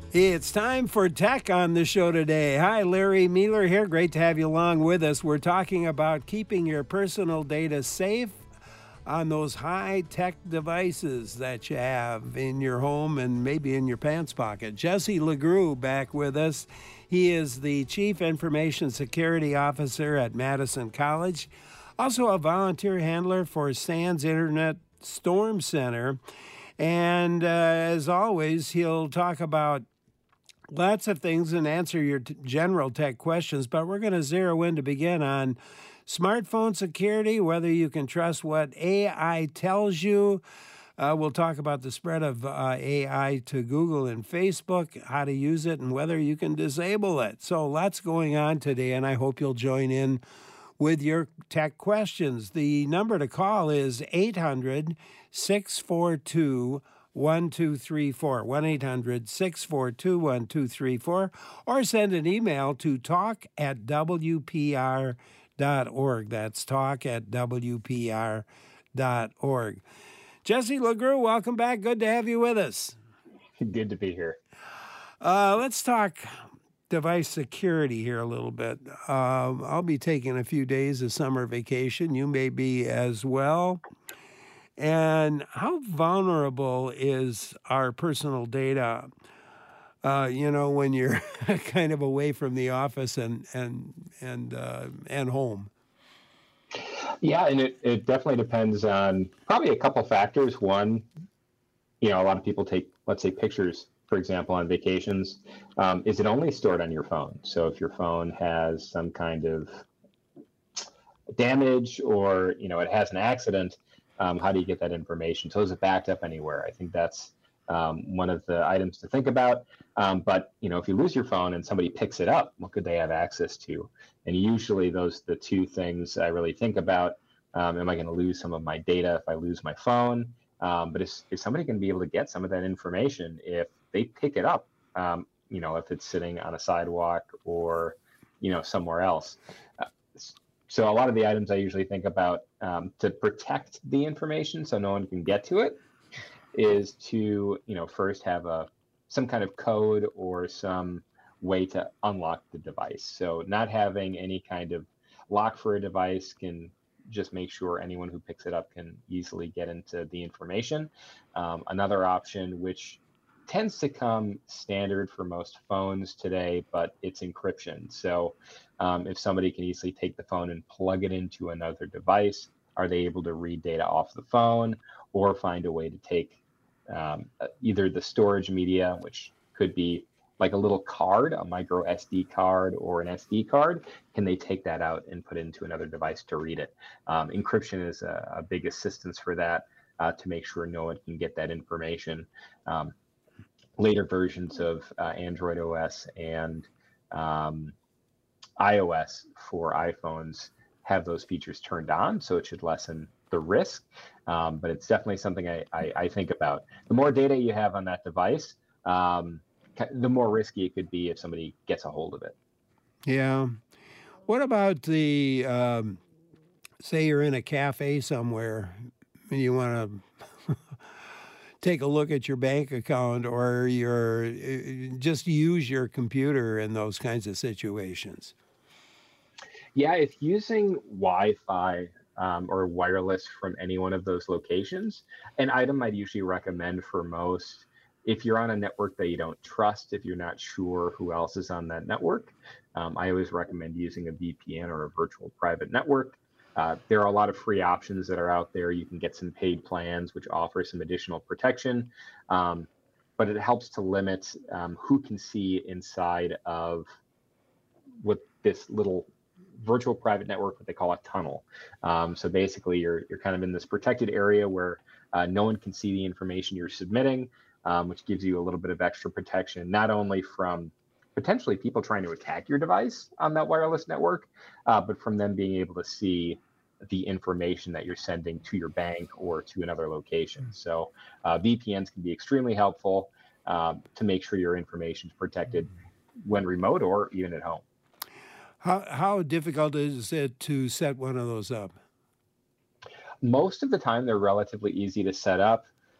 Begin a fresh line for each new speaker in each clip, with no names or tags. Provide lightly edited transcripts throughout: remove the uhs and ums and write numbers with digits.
It's time for tech on the show today. Hi, Larry Mueller here. Great to have you along with us. We're talking about keeping your personal data safe on those high-tech devices that you have in your home and maybe in your pants pocket. Jesse LeGroux back with us. He is the Chief Information Security Officer at Madison College, also a volunteer handler for SANS Internet Storm Center. And as always, he'll talk about lots of things and answer your general tech questions, but we're going to zero in to begin on smartphone security, whether you can trust what AI tells you. We'll talk about the spread of AI to Google and Facebook, how to use it, and whether you can disable it. So lots going on today, and I hope you'll join in with your tech questions. The number to call is 800-642-1234, 1-800-642-1234, or send an email to talk@wpr.org. That's talk@wpr.org. Jesse LeGroux, welcome back. Good to have you with us.
Good to be here.
Let's talk device security here a little bit. I'll be taking a few days of summer vacation. You may be as well. And how vulnerable is our personal data, when you're kind of away from the office and home?
Yeah, and it definitely depends on probably a couple factors. One, a lot of people take, let's say, pictures, for example, on vacations. Is it only stored on your phone? So if your phone has some kind of damage or, it has an accident, how do you get that information? So is it backed up anywhere? I think that's one of the items to think about. But, if you lose your phone and somebody picks it up, what could they have access to? And usually those are the two things I really think about. Am I going to lose some of my data if I lose my phone? But is somebody going to be able to get some of that information if they pick it up, if it's sitting on a sidewalk or, somewhere else? So a lot of the items I usually think about to protect the information so no one can get to it is to, first have some kind of code or some way to unlock the device. So not having any kind of lock for a device can just make sure anyone who picks it up can easily get into the information. Another option, which tends to come standard for most phones today, but it's encryption. So if somebody can easily take the phone and plug it into another device, are they able to read data off the phone or find a way to take either the storage media, which could be like a little card, a micro SD card or an SD card, can they take that out and put it into another device to read it? Encryption is a big assistance for that to make sure no one can get that information. Later versions of Android OS and iOS for iPhones have those features turned on, so it should lessen the risk. But it's definitely something I think about. The more data you have on that device, the more risky it could be if somebody gets a hold of it.
Yeah. What about the, say you're in a cafe somewhere and you want to take a look at your bank account or just use your computer in those kinds of situations?
Yeah, if using Wi-Fi or wireless from any one of those locations, an item I'd usually recommend for most, if you're on a network that you don't trust, if you're not sure who else is on that network, I always recommend using a VPN or a virtual private network. There are a lot of free options that are out there. You can get some paid plans, which offer some additional protection, but it helps to limit who can see inside of what this little virtual private network, what they call a tunnel. So basically, you're kind of in this protected area where no one can see the information you're submitting, which gives you a little bit of extra protection, not only from potentially people trying to attack your device on that wireless network, but from them being able to see the information that you're sending to your bank or to another location. So VPNs can be extremely helpful to make sure your information is protected when remote or even at home.
How difficult is it to set one of those up?
Most of the time, they're relatively easy to set up.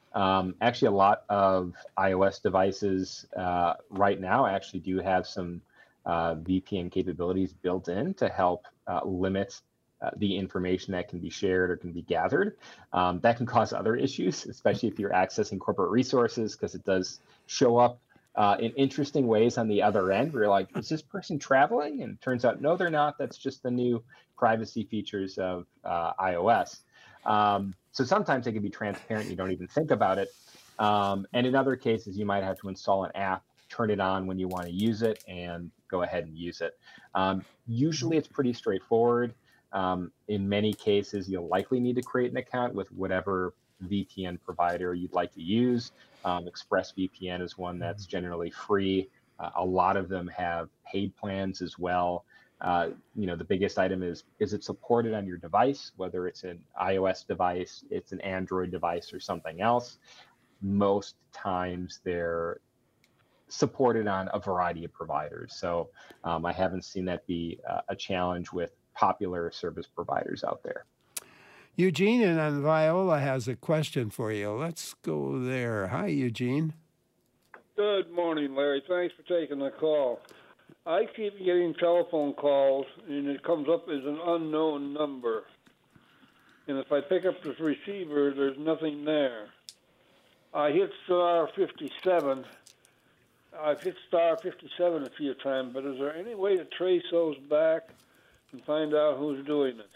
Actually, a lot of iOS devices right now actually do have some VPN capabilities built in to help limit the information that can be shared or can be gathered. That can cause other issues, especially if you're accessing corporate resources, because it does show up in interesting ways on the other end. Where you're like, is this person traveling? And it turns out, no, they're not. That's just the new privacy features of iOS. So sometimes they can be transparent. You don't even think about it. And in other cases, you might have to install an app, turn it on when you want to use it, and go ahead and use it. Usually it's pretty straightforward. In many cases, you'll likely need to create an account with whatever VPN provider you'd like to use. ExpressVPN is one that's generally free. A lot of them have paid plans as well. The biggest item is it supported on your device, whether it's an iOS device, it's an Android device, or something else. Most times they're supported on a variety of providers. So I haven't seen that be a challenge with popular service providers out there.
Eugene and Viola has a question for you. Let's go there. Hi, Eugene.
Good morning, Larry. Thanks for taking the call. I keep getting telephone calls, and it comes up as an unknown number. And if I pick up the receiver, there's nothing there. I hit star 57. I've hit star 57 a few times, but is there any way to trace those back and find out who's doing it?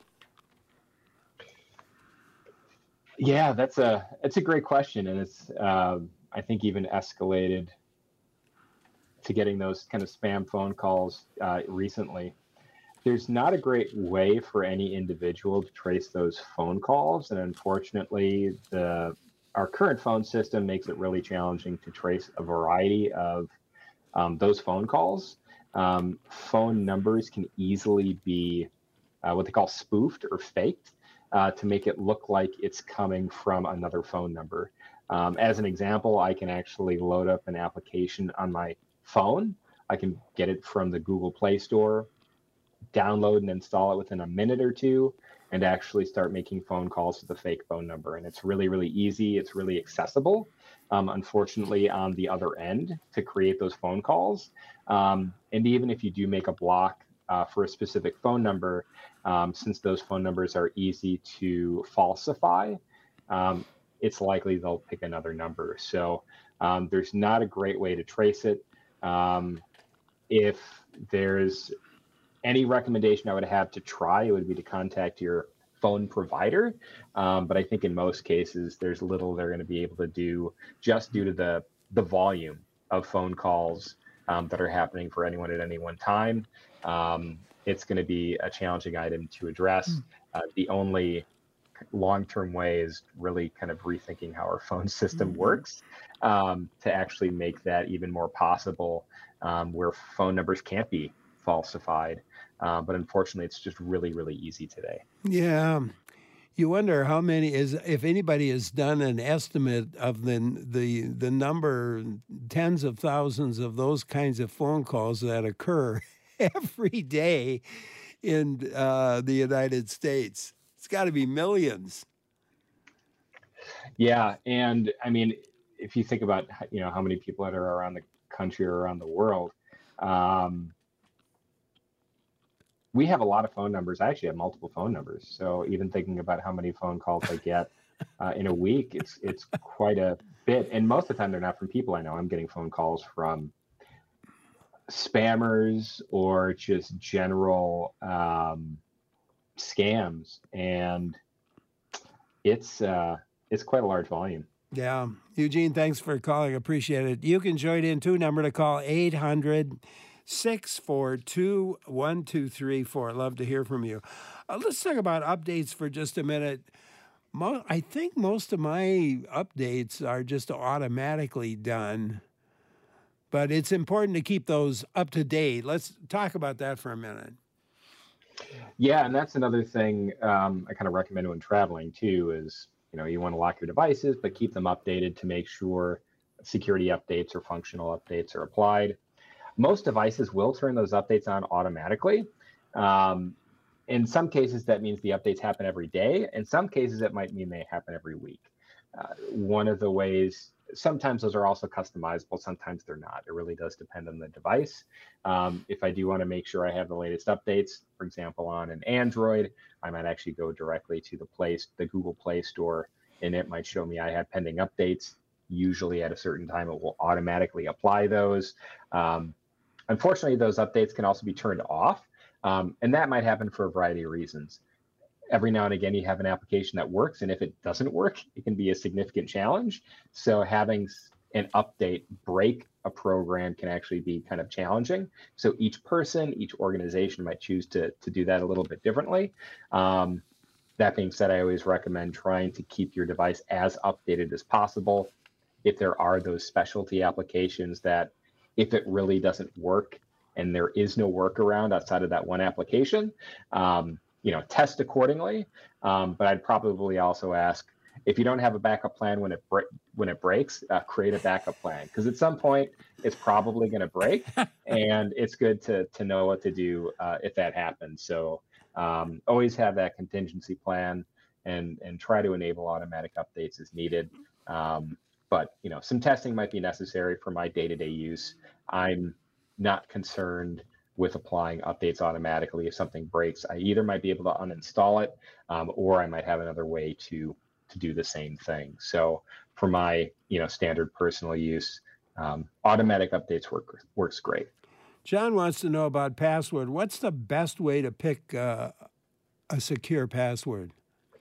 Yeah, it's a great question, and it's I think even escalated to getting those kind of spam phone calls recently. There's not a great way for any individual to trace those phone calls, and unfortunately, our current phone system makes it really challenging to trace a variety of those phone calls. Phone numbers can easily be what they call spoofed or faked to make it look like it's coming from another phone number. As an example, I can actually load up an application on my phone. I can get it from the Google Play Store, download and install it within a minute or two, and actually start making phone calls to the fake phone number. And it's really, really easy. It's really accessible. Unfortunately, on the other end to create those phone calls. And even if you do make a block for a specific phone number, since those phone numbers are easy to falsify, it's likely they'll pick another number. So there's not a great way to trace it. If there's any recommendation I would have to try, it would be to contact your phone provider. But I think in most cases, there's little they're going to be able to do just due to the volume of phone calls that are happening for anyone at any one time. It's going to be a challenging item to address. The only long-term way is really kind of rethinking how our phone system works to actually make that even more possible, where phone numbers can't be falsified. But unfortunately, it's just really, really easy today.
Yeah. You wonder how many if anybody has done an estimate of the number, tens of thousands of those kinds of phone calls that occur every day in the United States. It's got to be millions.
Yeah, and I mean, if you think about how many people that are around the country or around the world, we have a lot of phone numbers. I actually have multiple phone numbers. So even thinking about how many phone calls I get in a week, it's quite a bit. And most of the time, they're not from people I know. I'm getting phone calls from spammers or just general scams, and it's quite a large volume.
Yeah. Eugene, thanks for calling. Appreciate it. You can join in too. Number to call 800-642-1234. Love to hear from you. Let's talk about updates for just a minute. I think most of my updates are just automatically done, but it's important to keep those up to date. Let's talk about that for a minute.
Yeah, and that's another thing I kind of recommend when traveling too is, you want to lock your devices, but keep them updated to make sure security updates or functional updates are applied. Most devices will turn those updates on automatically. And In some cases, that means the updates happen every day. In some cases, it might mean they happen every week. One of the ways, sometimes those are also customizable, sometimes they're not. It really does depend on the device. If I do want to make sure I have the latest updates, for example, on an Android, I might actually go directly to the Google Play Store, and it might show me I have pending updates. Usually at a certain time, it will automatically apply those. Unfortunately, those updates can also be turned off, and that might happen for a variety of reasons. Every now and again, you have an application that works, and if it doesn't work, it can be a significant challenge. So having an update break a program can actually be kind of challenging. So each person, each organization might choose to do that a little bit differently. That being said, I always recommend trying to keep your device as updated as possible. If there are those specialty applications that if it really doesn't work and there is no workaround outside of that one application, test accordingly. But I'd probably also ask, if you don't have a backup plan when it breaks, create a backup plan, because at some point it's probably going to break, and it's good to know what to do if that happens. So always have that contingency plan and try to enable automatic updates as needed. But some testing might be necessary for my day-to-day use. I'm not concerned with applying updates automatically. If something breaks, I either might be able to uninstall it, or I might have another way to do the same thing. So for my standard personal use, automatic updates works great.
John wants to know about password. What's the best way to pick a secure password?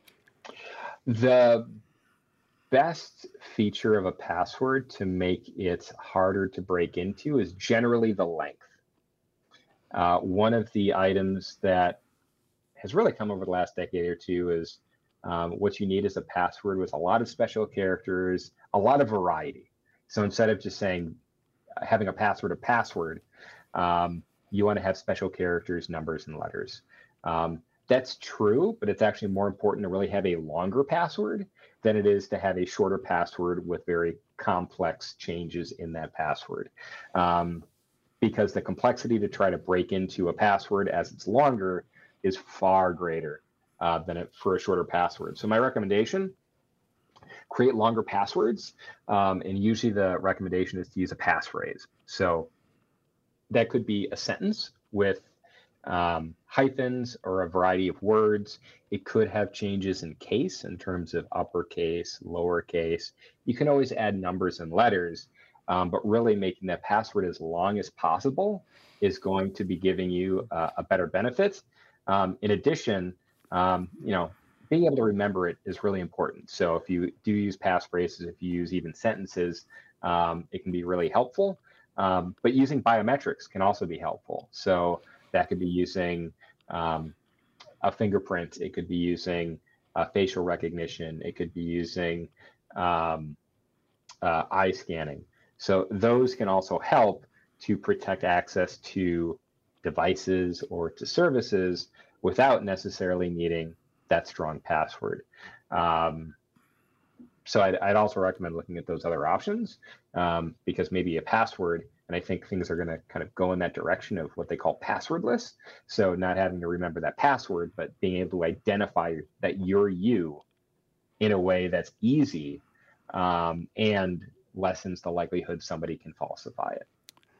The best feature of a password to make it harder to break into is generally the length. One of the items that has really come over the last decade or two is what you need is a password with a lot of special characters, a lot of variety. So instead of just having a password, you want to have special characters, numbers, and letters. That's true, but it's actually more important to really have a longer password than it is to have a shorter password with very complex changes in that password. Because the complexity to try to break into a password as it's longer is far greater than for a shorter password. So my recommendation, create longer passwords, and usually the recommendation is to use a passphrase. So that could be a sentence with hyphens or a variety of words. It could have changes in case in terms of uppercase, lowercase. You can always add numbers and letters, but really making that password as long as possible is going to be giving you a better benefit. In addition, being able to remember it is really important. So if you do use passphrases, if you use even sentences, it can be really helpful. But using biometrics can also be helpful. So that could be using a fingerprint. It could be using facial recognition. It could be using eye scanning. So those can also help to protect access to devices or to services without necessarily needing that strong password. So I'd also recommend looking at those other options because maybe a password, and I think things are going to kind of go in that direction of what they call passwordless. So not having to remember that password, but being able to identify that you're you in a way that's easy and lessens the likelihood somebody can falsify it.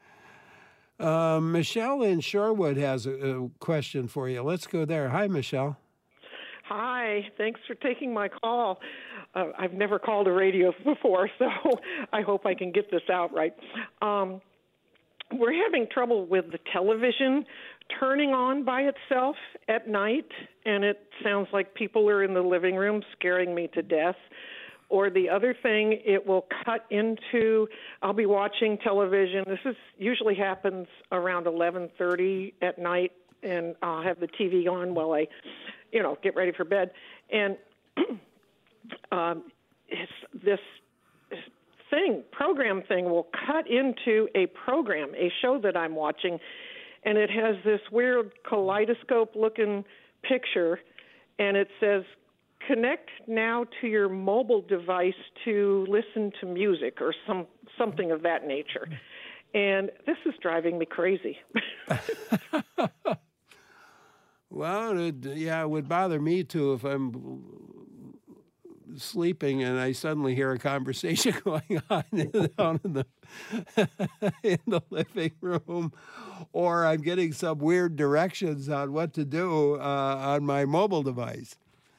Michelle in Shorewood has a question for you. Let's go there. Hi, Michelle.
Hi. Thanks for taking my call. I've never called a radio before, so I hope I can get this out right. We're having trouble with the television turning on by itself at night, and it sounds like people are in the living room scaring me to death. Or the other thing, it will cut into, I'll be watching television. This usually happens around 11:30 at night, and I'll have the TV on while I, get ready for bed. And this program thing will cut into a program, a show that I'm watching, and it has this weird kaleidoscope-looking picture, and it says, connect now to your mobile device to listen to music or something of that nature. And this is driving me crazy.
Well, it would bother me too if I'm sleeping and I suddenly hear a conversation going on down in the living room, or I'm getting some weird directions on what to do on my mobile device.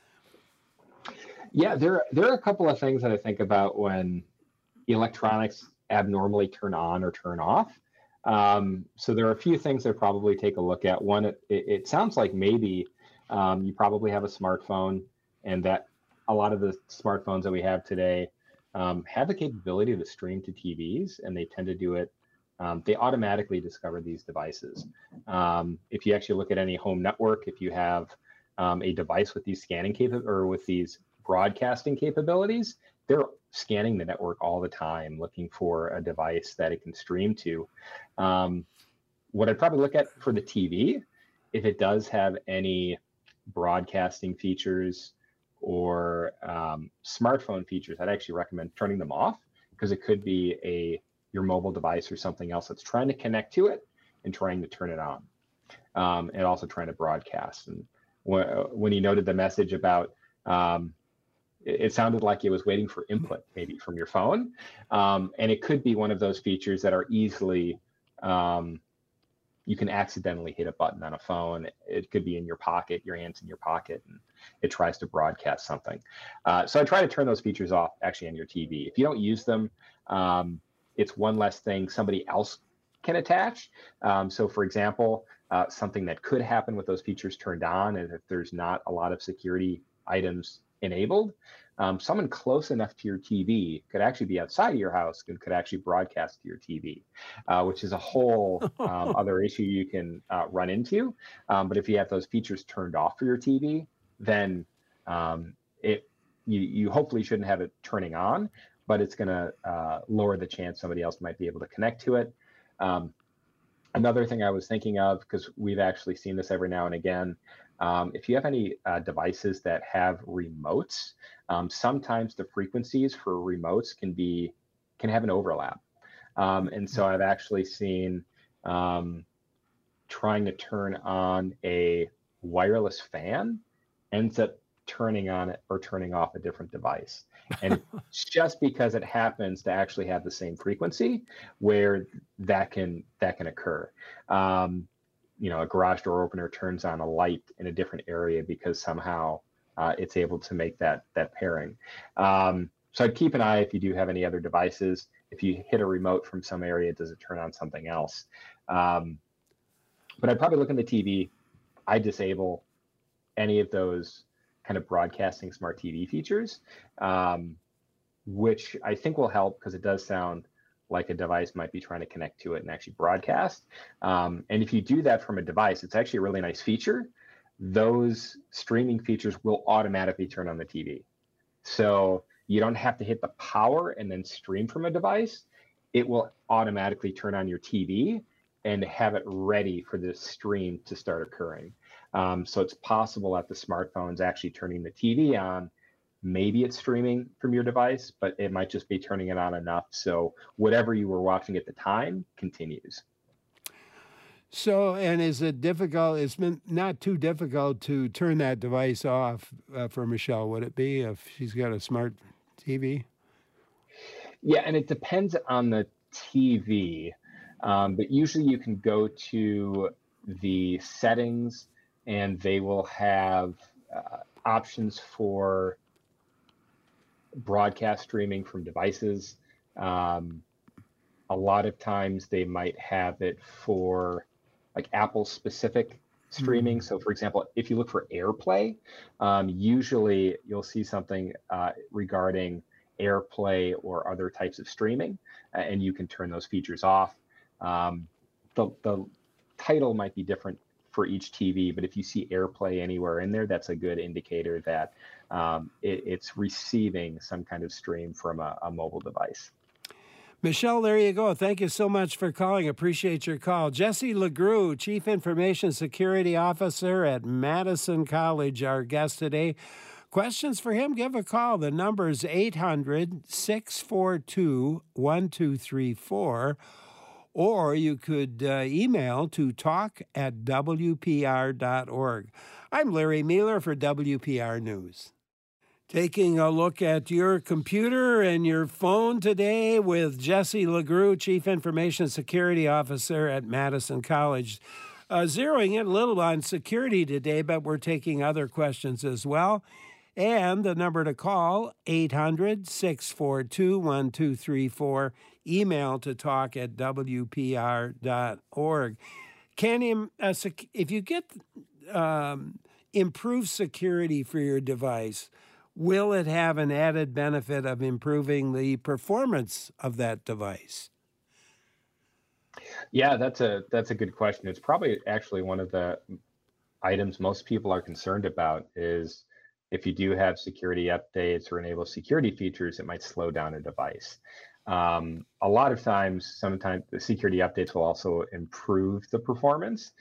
Yeah, there are a couple of things that I think about when electronics abnormally turn on or turn off. So there are a few things that probably take a look at. One, it sounds like maybe you probably have a smartphone, and that a lot of the smartphones that we have today have the capability to stream to TVs, and they tend to do it. They automatically discover these devices. If you actually look at any home network, if you have a device with these with these broadcasting capabilities, they're scanning the network all the time, looking for a device that it can stream to. What I'd probably look at for the TV, if it does have any broadcasting features or smartphone features, I'd actually recommend turning them off, because it could be your mobile device or something else that's trying to connect to it and trying to turn it on, and also trying to broadcast. And when you noted the message about it sounded like it was waiting for input, maybe from your phone. And it could be one of those features that are easily, you can accidentally hit a button on a phone. It could be in your pocket, your hand's in your pocket, and it tries to broadcast something. So I try to turn those features off actually on your TV. If you don't use them, it's one less thing somebody else can attach. So for example, something that could happen with those features turned on, and if there's not a lot of security items enabled, someone close enough to your TV could actually be outside of your house and could actually broadcast to your TV, which is a whole other issue you can run into. But if you have those features turned off for your TV, then you hopefully shouldn't have it turning on, but it's going to lower the chance somebody else might be able to connect to it. Another thing I was thinking of, because we've actually seen this every now and again, if you have any devices that have remotes, sometimes the frequencies for remotes can have an overlap. And so I've actually seen trying to turn on a wireless fan ends up turning on or turning off a different device. And it's just because it happens to actually have the same frequency where that can occur. A garage door opener turns on a light in a different area because somehow it's able to make that pairing. So I'd keep an eye if you do have any other devices. If you hit a remote from some area, does it turn on something else? But I'd probably look in the TV. I disable any of those kind of broadcasting smart TV features, which I think will help, because it does sound like a device might be trying to connect to it and actually broadcast. And if you do that from a device, it's actually a really nice feature. Those streaming features will automatically turn on the TV. So you don't have to hit the power and then stream from a device. It will automatically turn on your TV and have it ready for the stream to start occurring. So it's possible that the smartphone's actually turning the TV on. Maybe it's streaming from your device, but it might just be turning it on enough so whatever you were watching at the time continues.
So, and is it difficult? It's not too difficult to turn that device off for Michelle, would it be, if she's got a smart TV?
Yeah, and it depends on the TV, but usually you can go to the settings and they will have options for broadcast streaming from devices. A lot of times they might have it for like Apple specific streaming. So for example, if you look for AirPlay, usually you'll see something regarding AirPlay or other types of streaming, and you can turn those features off. The title might be different for each TV, but if you see AirPlay anywhere in there, that's a good indicator that it's receiving some kind of stream from a mobile device.
Michelle, there you go. Thank you so much for calling. Appreciate your call. Jesse LeGroux, Chief Information Security Officer at Madison College, our guest today. Questions for him? Give a call. The number is 800-642-1234. or you could email to talk@wpr.org. I'm Larry Mealer for WPR News. Taking a look at your computer and your phone today with Jesse LeGroux, Chief Information Security Officer at Madison College. Zeroing in a little on security today, but we're taking other questions as well. And the number to call, 800-642-1234. Email to talk@wpr.org. If you get improved security for your device, will it have an added benefit of improving the performance of that device?
Yeah, that's a good question. It's probably actually one of the items most people are concerned about is if you do have security updates or enable security features, it might slow down a device. A lot of times, sometimes the security updates will also improve the performance.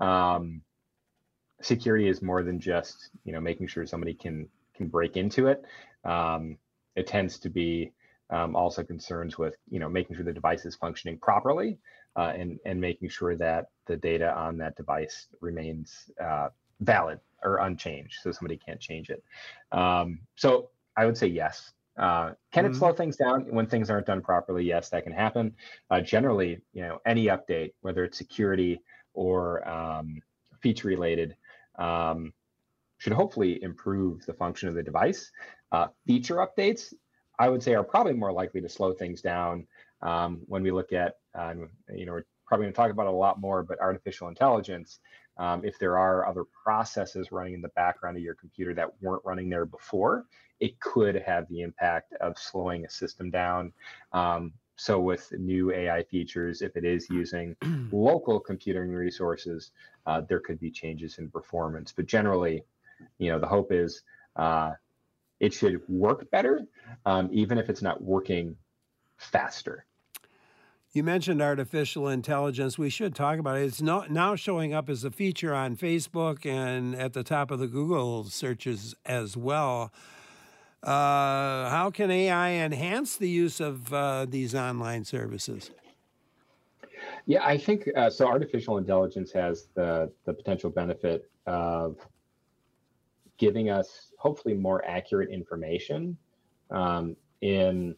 Security is more than just making sure somebody can break into it. It tends to be also concerns with making sure the device is functioning properly and making sure that the data on that device remains valid or unchanged, so somebody can't change it. So I would say yes. Can it slow things down when things aren't done properly? Yes, that can happen. Generally, any update, whether it's security or feature related, should hopefully improve the function of the device. Feature updates, I would say, are probably more likely to slow things down when we look at, we're probably going to talk about it a lot more, but artificial intelligence. If there are other processes running in the background of your computer that weren't running there before, it could have the impact of slowing a system down. So with new AI features, if it is using local computing resources, there could be changes in performance. But generally, the hope is it should work better, even if it's not working faster.
You mentioned artificial intelligence. We should talk about it. It's now showing up as a feature on Facebook and at the top of the Google searches as well. How can AI enhance the use of these online services?
Yeah, I think so. Artificial intelligence has the potential benefit of giving us hopefully more accurate information in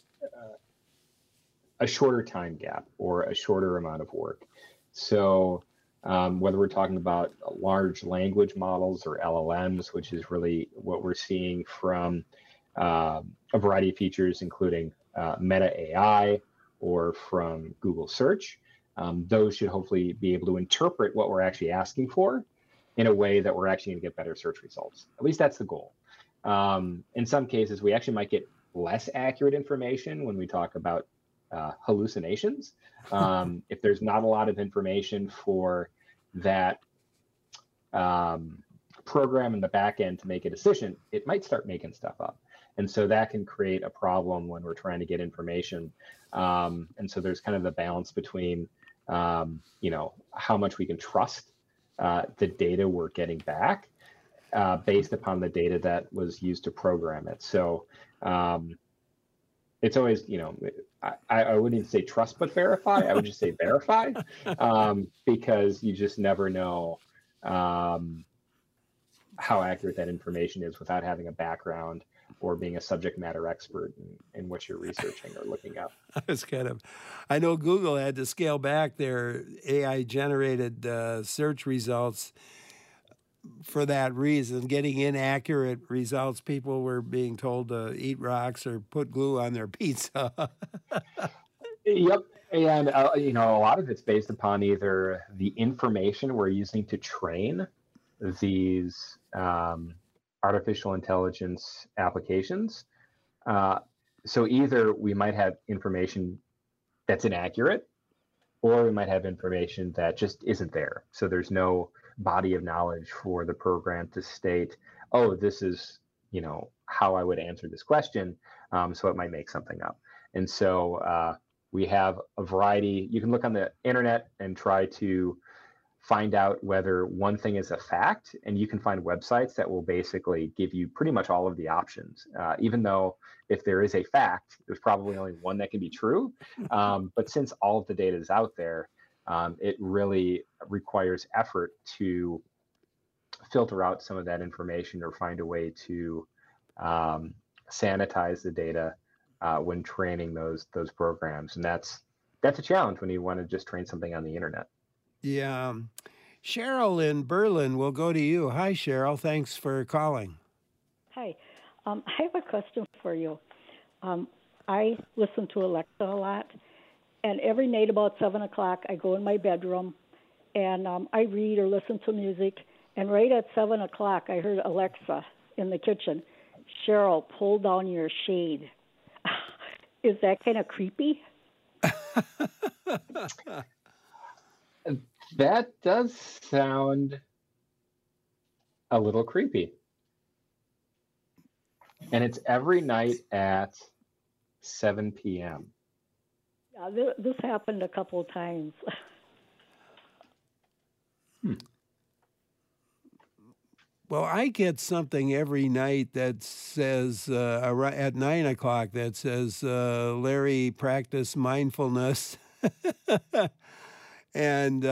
a shorter time gap or a shorter amount of work. So whether we're talking about large language models or LLMs, which is really what we're seeing from a variety of features, including Meta AI or from Google Search, those should hopefully be able to interpret what we're actually asking for in a way that we're actually going to get better search results. At least that's the goal. In some cases, we actually might get less accurate information when we talk about hallucinations. If there's not a lot of information for that program in the back end to make a decision, it might start making stuff up. And so that can create a problem when we're trying to get information. And so there's kind of the balance between, how much we can trust the data we're getting back based upon the data that was used to program it. So it's always, I wouldn't even say trust but verify. I would just say verify, because you just never know how accurate that information is without having a background or being a subject matter expert in what you're researching or looking up.
I know Google had to scale back their AI-generated search results for that reason, getting inaccurate results. People were being told to eat rocks or put glue on their pizza.
Yep. And, a lot of it's based upon either the information we're using to train these artificial intelligence applications. So either we might have information that's inaccurate, or we might have information that just isn't there. So there's no body of knowledge for the program to state, oh, this is, how I would answer this question. So it might make something up. And so we have a variety. You can look on the internet and try to find out whether one thing is a fact, and you can find websites that will basically give you pretty much all of the options, even though if there is a fact, there's probably only one that can be true. But since all of the data is out there, it really requires effort to filter out some of that information or find a way to sanitize the data when training those programs. And that's a challenge when you want to just train something on the internet.
Yeah. Cheryl in Berlin, we'll go to you. Hi, Cheryl. Thanks for calling.
Hi. I have a question for you. I listen to Alexa a lot, and every night about 7 o'clock, I go in my bedroom, and I read or listen to music, and right at 7 o'clock, I heard Alexa in the kitchen, Cheryl, pull down your shade. Is that kind of creepy?
That does sound a little creepy. And it's every night at 7 p.m.
Yeah, this happened a couple of times.
Well, I get something every night that says, at 9 o'clock, that says, Larry, practice mindfulness. And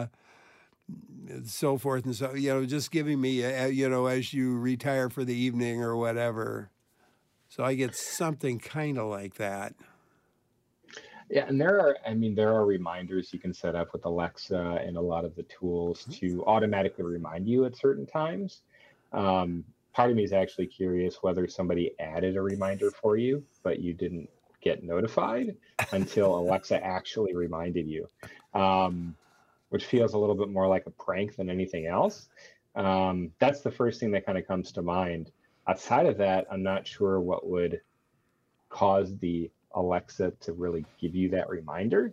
so forth and so, just giving me, as you retire for the evening or whatever. So I get something kind of like that.
Yeah, and there are reminders you can set up with Alexa and a lot of the tools to automatically remind you at certain times. Part of me is actually curious whether somebody added a reminder for you, but you didn't get notified until Alexa actually reminded you, which feels a little bit more like a prank than anything else. That's the first thing that kind of comes to mind. Outside of that, I'm not sure what would cause the Alexa to really give you that reminder,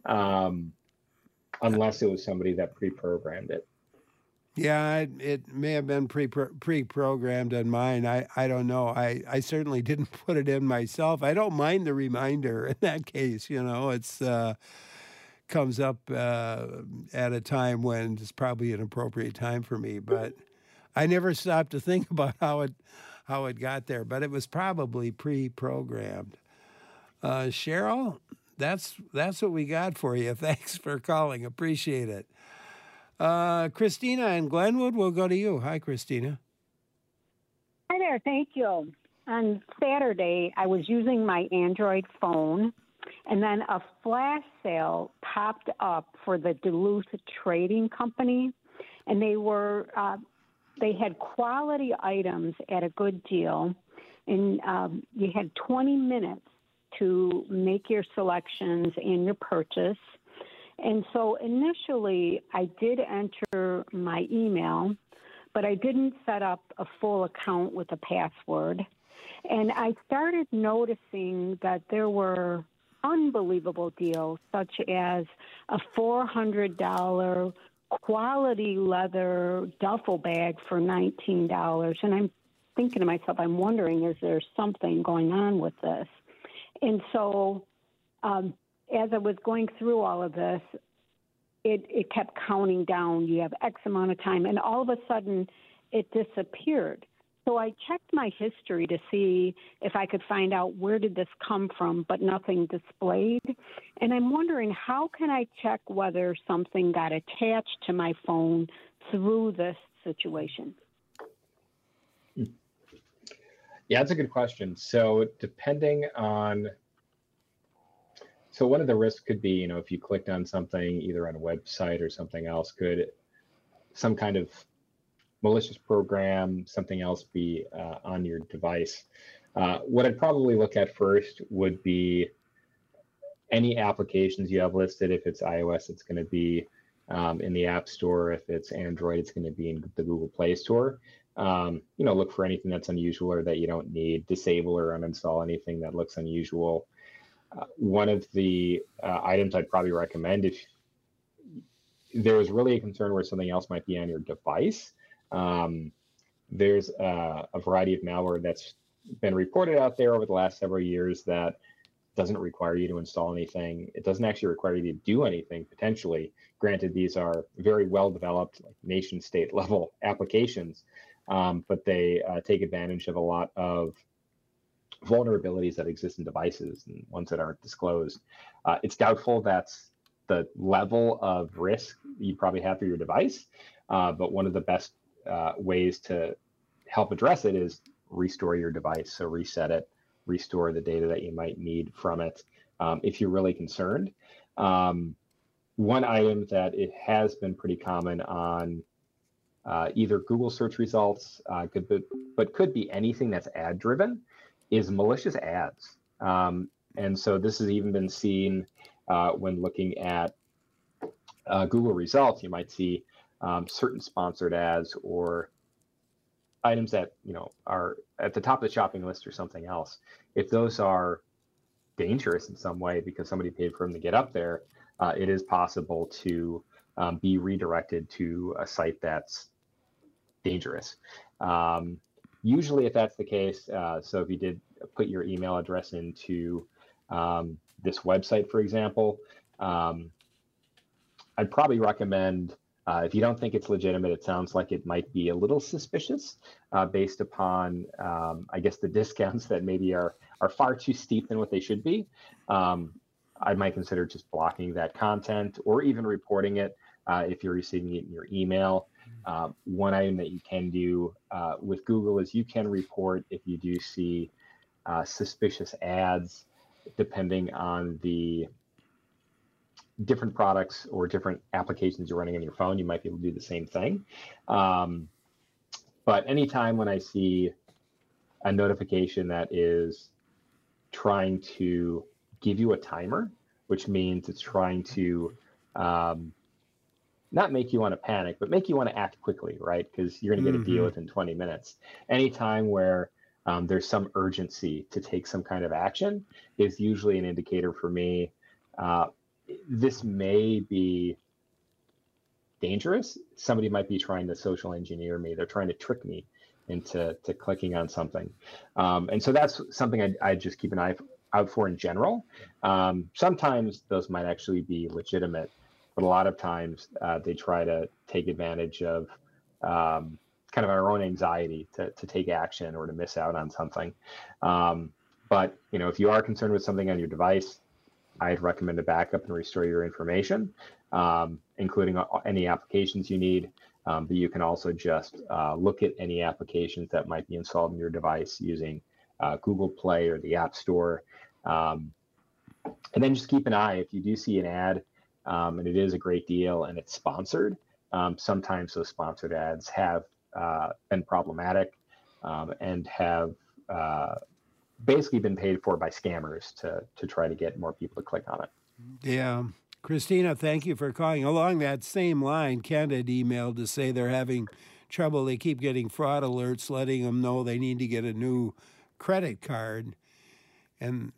unless it was somebody that pre-programmed it.
Yeah, it may have been pre-programmed on mine. I don't know. I certainly didn't put it in myself. I don't mind the reminder in that case. It's comes up at a time when it's probably an appropriate time for me. But I never stopped to think about how it got there. But it was probably pre-programmed. Cheryl, that's what we got for you. Thanks for calling. Appreciate it. Christina in Glenwood, we'll go to you. Hi, Christina.
Hi there. Thank you. On Saturday, I was using my Android phone, and then a flash sale popped up for the Duluth Trading Company, and they had quality items at a good deal, and you had 20 minutes to make your selections and your purchase. And so initially, I did enter my email, but I didn't set up a full account with a password. And I started noticing that there were unbelievable deals, such as a $400 quality leather duffel bag for $19. And I'm thinking to myself, I'm wondering, is there something going on with this? And so as I was going through all of this, it kept counting down. You have X amount of time, and all of a sudden it disappeared. So I checked my history to see if I could find out where did this come from, but nothing displayed. And I'm wondering, how can I check whether something got attached to my phone through this situation?
Yeah, that's a good question. So one of the risks could be, if you clicked on something either on a website or something else, could some kind of malicious program, something else be on your device. What I'd probably look at first would be any applications you have listed. If it's iOS, it's going to be in the App Store. If it's Android, it's going to be in the Google Play Store. Look for anything that's unusual or that you don't need. Disable or uninstall anything that looks unusual. One of the items I'd probably recommend, if there was really a concern where something else might be on your device, there's a variety of malware that's been reported out there over the last several years that doesn't require you to install anything. It doesn't actually require you to do anything, potentially. Granted, these are very well-developed, like nation-state level applications, but they take advantage of a lot of vulnerabilities that exist in devices and ones that aren't disclosed. It's doubtful that's the level of risk you probably have for your device, but one of the best ways to help address it is restore your device. So reset it, restore the data that you might need from it if you're really concerned. One item that it has been pretty common on either Google search results, but could be anything that's ad driven, is malicious ads. And so this has even been seen when looking at Google results. You might see certain sponsored ads or items that are at the top of the shopping list or something else. If those are dangerous in some way because somebody paid for them to get up there, it is possible to be redirected to a site that's dangerous. Usually, if that's the case, so if you did put your email address into this website, for example, I'd probably recommend, if you don't think it's legitimate, it sounds like it might be a little suspicious based upon, I guess, the discounts that maybe are far too steep than what they should be. I might consider just blocking that content or even reporting it if you're receiving it in your email. One item that you can do with Google is you can report if you do see suspicious ads, depending on the different products or different applications you're running on your phone. You might be able to do the same thing. But anytime when I see a notification that is trying to give you a timer, which means it's trying to not make you want to panic, but make you want to act quickly, right? Because you're going to get a deal within 20 minutes. Anytime where there's some urgency to take some kind of action is usually an indicator for me. This may be dangerous. Somebody might be trying to social engineer me. They're trying to trick me into clicking on something. And so that's something I just keep an eye out for in general. Sometimes those might actually be legitimate, but a lot of times they try to take advantage of kind of our own anxiety to take action or to miss out on something. But if you are concerned with something on your device, I'd recommend to back up and restore your information, including any applications you need. But you can also just look at any applications that might be installed in your device using Google Play or the App Store. And then just keep an eye if you do see an ad and it is a great deal and it's sponsored. Sometimes those sponsored ads have been problematic and have basically been paid for by scammers to try to get more people to click on it.
Yeah. Christina, thank you for calling. Along that same line, Ken had emailed to say they're having trouble. They keep getting fraud alerts letting them know they need to get a new credit card. And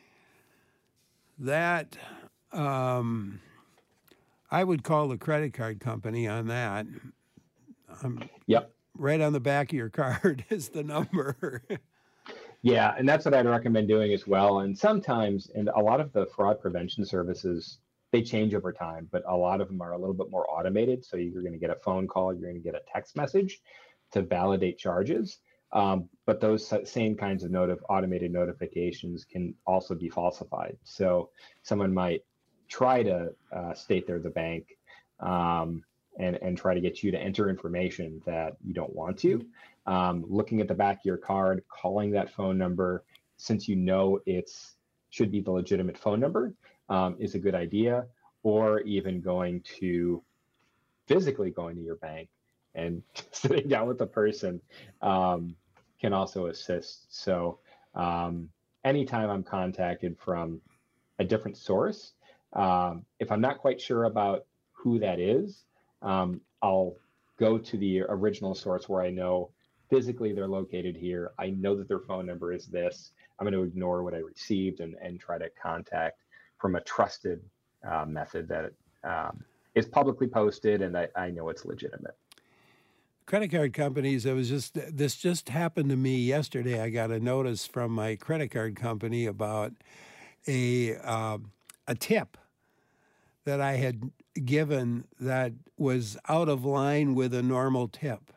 that, I would call the credit card company on that.
Yep.
Right on the back of your card is the number.
Yeah, and that's what I'd recommend doing as well. And sometimes, and a lot of the fraud prevention services, they change over time, but a lot of them are a little bit more automated. So you're going to get a phone call, you're going to get a text message to validate charges. But those same kinds of automated notifications can also be falsified. So someone might try to state they're the bank and try to get you to enter information that you don't want to. Looking at the back of your card, calling that phone number, since you know it's should be the legitimate phone number, is a good idea. Or even physically going to your bank and sitting down with the person can also assist. So anytime I'm contacted from a different source, if I'm not quite sure about who that is, I'll go to the original source where I know physically they're located here. I know that their phone number is this. I'm going to ignore what I received and try to contact from a trusted method that is publicly posted and I know it's legitimate.
Credit card companies, this just happened to me yesterday. I got a notice from my credit card company about a tip that I had given that was out of line with a normal tip.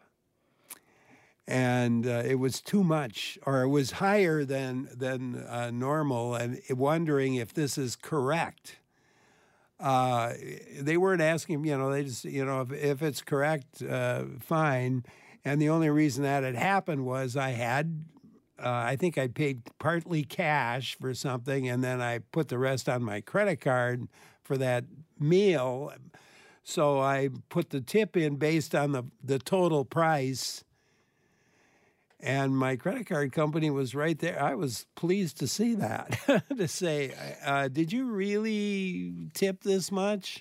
And it was too much, or it was higher than normal, and wondering if this is correct. They weren't asking, they just, if it's correct, fine. And the only reason that had happened was I think I paid partly cash for something, and then I put the rest on my credit card for that meal. So I put the tip in based on the total price. And my credit card company was right there. I was pleased to see that, to say, did you really tip this much?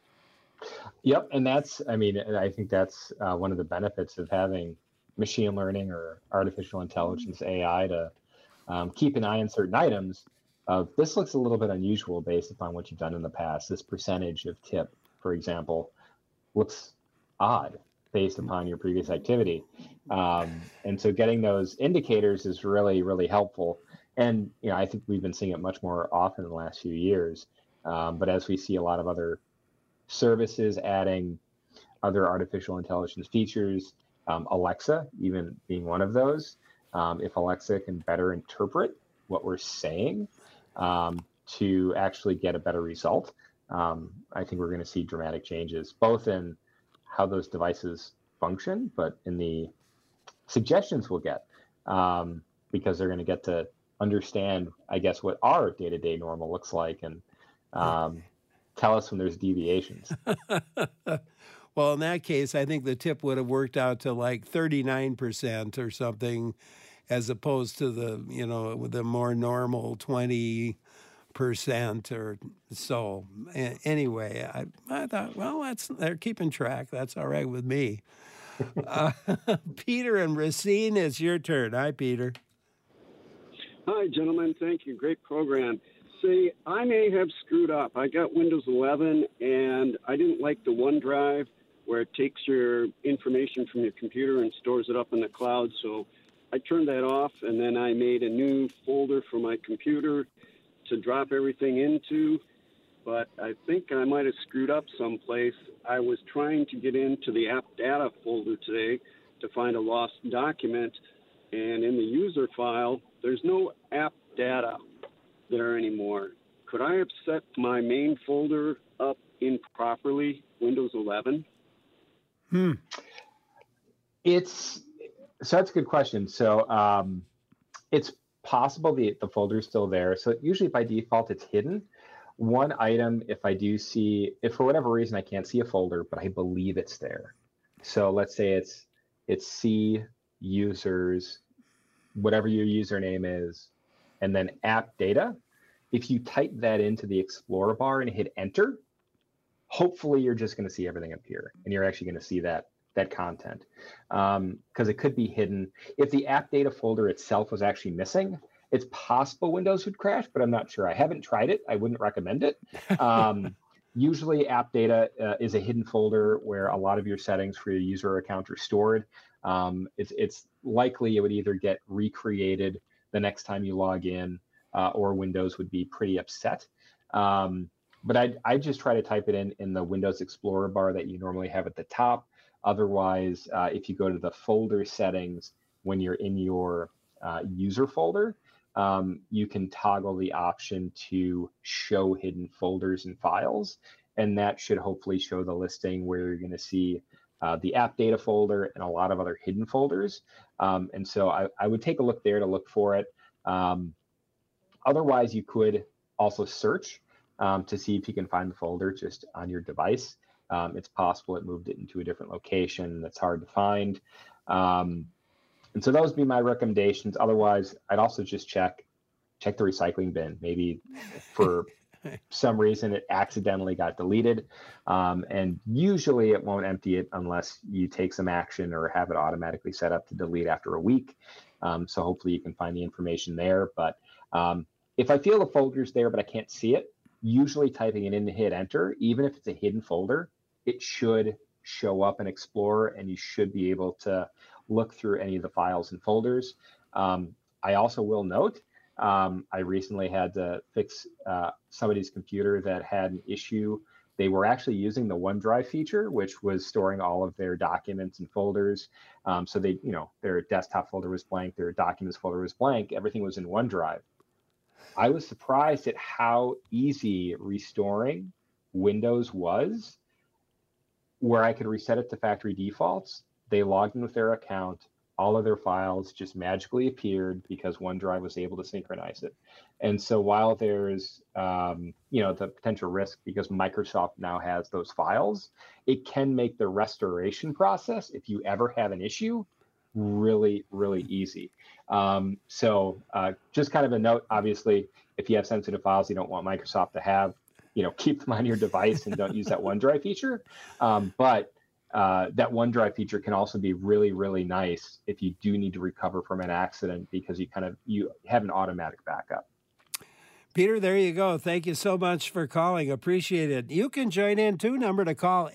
Yep. And I think that's one of the benefits of having machine learning or artificial intelligence, AI, to keep an eye on certain items. This looks a little bit unusual based upon what you've done in the past. This percentage of tip, for example, looks odd based upon your previous activity. And so getting those indicators is really, really helpful. And, I think we've been seeing it much more often in the last few years. But as we see a lot of other services adding other artificial intelligence features, Alexa even being one of those, if Alexa can better interpret what we're saying to actually get a better result, I think we're going to see dramatic changes, both in how those devices function, but in the suggestions we'll get, because they're going to get to understand, I guess, what our day-to-day normal looks like, and tell us when there's deviations.
Well, in that case, I think the tip would have worked out to like 39% or something, as opposed to the more normal 20% or so. Anyway, I thought, well, they're keeping track. That's all right with me. Peter and Racine, it's your turn. Hi, Peter.
Hi, gentlemen. Thank you. Great program. See, I may have screwed up. I got Windows 11, and I didn't like the OneDrive, where it takes your information from your computer and stores it up in the cloud. So I turned that off, and then I made a new folder for my computer to drop everything into. But I think I might have screwed up someplace. I was trying to get into the app data folder today to find a lost document, and in the user file, there's no app data there anymore. Could I have set my main folder up improperly, Windows 11?
That's a good question. So it's possible the folder's still there. So usually by default, it's hidden. One item, if for whatever reason I can't see a folder, but I believe it's there. So let's say it's C users, whatever your username is, and then app data. If you type that into the Explorer bar and hit enter, hopefully you're just going to see everything appear, and you're actually going to see that content, because it could be hidden. If the app data folder itself was actually missing, it's possible Windows would crash, but I'm not sure. I haven't tried it. I wouldn't recommend it. Usually app data is a hidden folder where a lot of your settings for your user account are stored. It's likely it would either get recreated the next time you log in, or Windows would be pretty upset. But I just try to type it in the Windows Explorer bar that you normally have at the top. Otherwise, if you go to the folder settings when you're in your user folder, you can toggle the option to show hidden folders and files, and that should hopefully show the listing where you're going to see the app data folder and a lot of other hidden folders. And so I would take a look there to look for it. Otherwise, you could also search to see if you can find the folder just on your device. It's possible it moved it into a different location that's hard to find. And so those would be my recommendations. Otherwise, I'd also just check the recycling bin. Maybe for some reason it accidentally got deleted. And usually it won't empty it unless you take some action or have it automatically set up to delete after a week. So hopefully you can find the information there. But if I feel the folder's there but I can't see it, usually typing it in to hit enter, even if it's a hidden folder, it should show up in Explorer, and you should be able to look through any of the files and folders. I also will note I recently had to fix somebody's computer that had an issue. They were actually using the OneDrive feature, which was storing all of their documents and folders. So they, their desktop folder was blank, their documents folder was blank, everything was in OneDrive. I was surprised at how easy restoring Windows was, where I could reset it to factory defaults. They logged in with their account. All of their files just magically appeared because OneDrive was able to synchronize it. And so while there's, the potential risk because Microsoft now has those files, it can make the restoration process, if you ever have an issue, really, really easy. So just kind of a note, obviously, if you have sensitive files you don't want Microsoft to have, keep them on your device and don't use that OneDrive feature. But that OneDrive feature can also be really, really nice if you do need to recover from an accident because you have an automatic backup.
Peter, there you go. Thank you so much for calling. Appreciate it. You can join in too. Number to call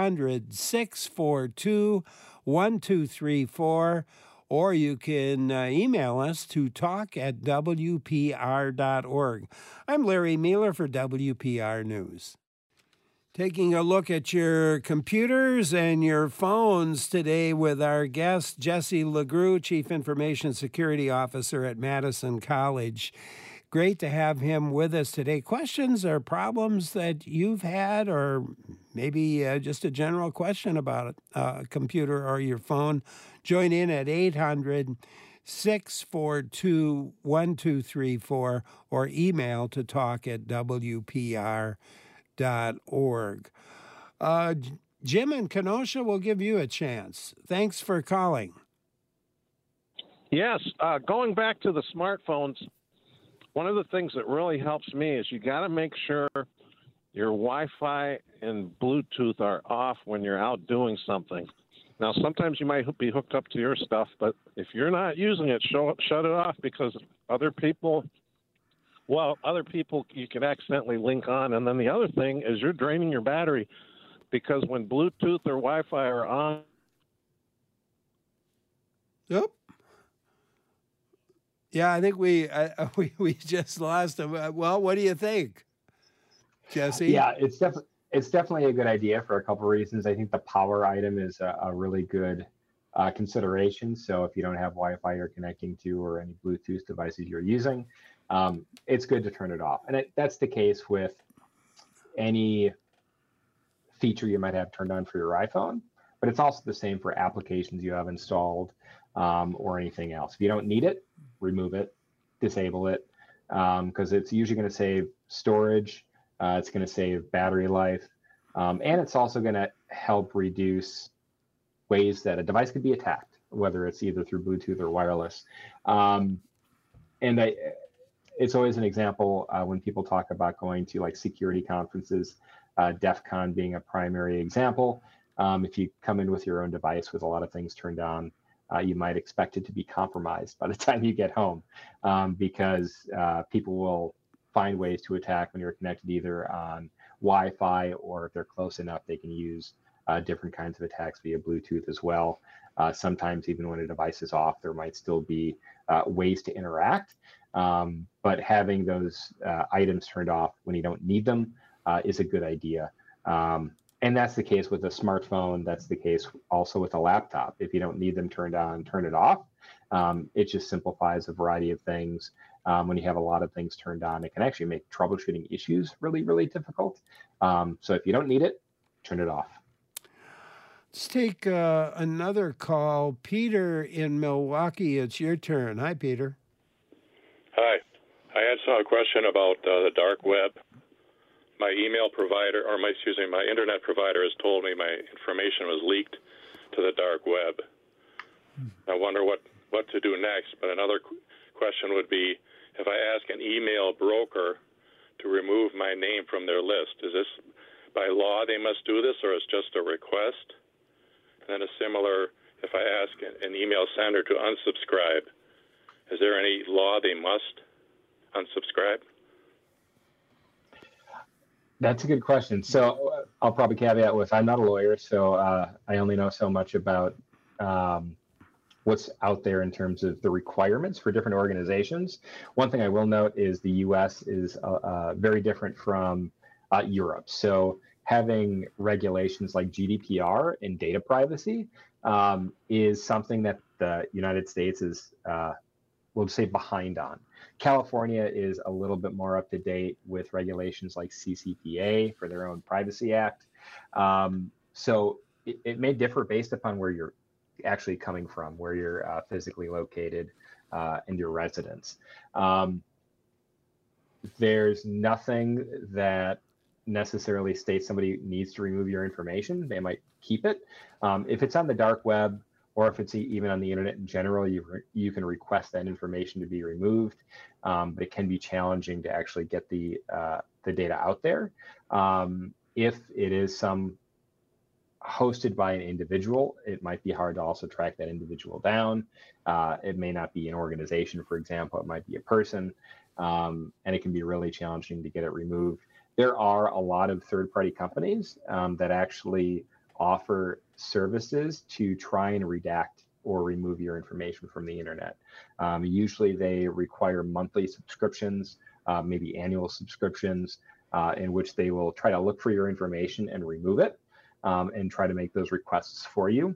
800-642-1234, or you can email us to talk@wpr.org. I'm Larry Mealer for WPR News. Taking a look at your computers and your phones today with our guest, Jesse LeGroux, Chief Information Security Officer at Madison College. Great to have him with us today. Questions or problems that you've had, or maybe just a general question about a computer or your phone, join in at 800-642-1234 or email to talk@wpr.org. Jim in Kenosha will give you a chance. Thanks for calling.
Yes, going back to the smartphones, one of the things that really helps me is you got to make sure your Wi-Fi and Bluetooth are off when you're out doing something. Now, sometimes you might be hooked up to your stuff, but if you're not using it, shut it off, because other people you can accidentally link on. And then the other thing is you're draining your battery, because when Bluetooth or Wi-Fi are on.
Yep. Yeah, I think we just lost him. Well, what do you think, Jesse?
Yeah, it's definitely a good idea for a couple of reasons. I think the power item is a really good consideration. So if you don't have Wi-Fi you're connecting to or any Bluetooth devices you're using, it's good to turn it off. And that's the case with any feature you might have turned on for your iPhone, but it's also the same for applications you have installed or anything else. If you don't need it, remove it, disable it, because it's usually going to save storage, it's going to save battery life, and it's also going to help reduce ways that a device could be attacked, whether it's either through Bluetooth or wireless. It's always an example when people talk about going to like security conferences, DEF CON being a primary example. If you come in with your own device with a lot of things turned on, you might expect it to be compromised by the time you get home, because people will find ways to attack when you're connected either on Wi-Fi, or if they're close enough, they can use different kinds of attacks via Bluetooth as well. Sometimes even when a device is off, there might still be ways to interact. But having those items turned off when you don't need them is a good idea. And that's the case with a smartphone. That's the case also with a laptop. If you don't need them turned on, turn it off. It just simplifies a variety of things. When you have a lot of things turned on, it can actually make troubleshooting issues really, really difficult. So if you don't need it, turn it off.
Let's take another call. Peter in Milwaukee, it's your turn. Hi, Peter.
Hi. I had a question about the dark web. My email provider, or my internet provider has told me my information was leaked to the dark web. I wonder what to do next. But another question would be, if I ask an email broker to remove my name from their list, is this by law they must do this, or is it just a request? And then a similar, if I ask an email sender to unsubscribe, is there any law they must unsubscribe?
That's a good question. So I'll probably caveat with, I'm not a lawyer, so I only know so much about what's out there in terms of the requirements for different organizations. One thing I will note is the U.S. is very different from Europe. So having regulations like GDPR and data privacy is something that the United States is, we'll say, behind on. California is a little bit more up to date with regulations like CCPA for their own Privacy Act. So it may differ based upon where you're actually coming from, where you're physically located, and your residence. There's nothing that necessarily states somebody needs to remove your information. They might keep it. If it's on the dark web, or if it's even on the internet in general, you can request that information to be removed, but it can be challenging to actually get the data out there. If it is some hosted by an individual, it might be hard to also track that individual down. It may not be an organization, for example, it might be a person, and it can be really challenging to get it removed. There are a lot of third-party companies that actually offer services to try and redact or remove your information from the internet. Usually they require monthly subscriptions, maybe annual subscriptions, in which they will try to look for your information and remove it, and try to make those requests for you.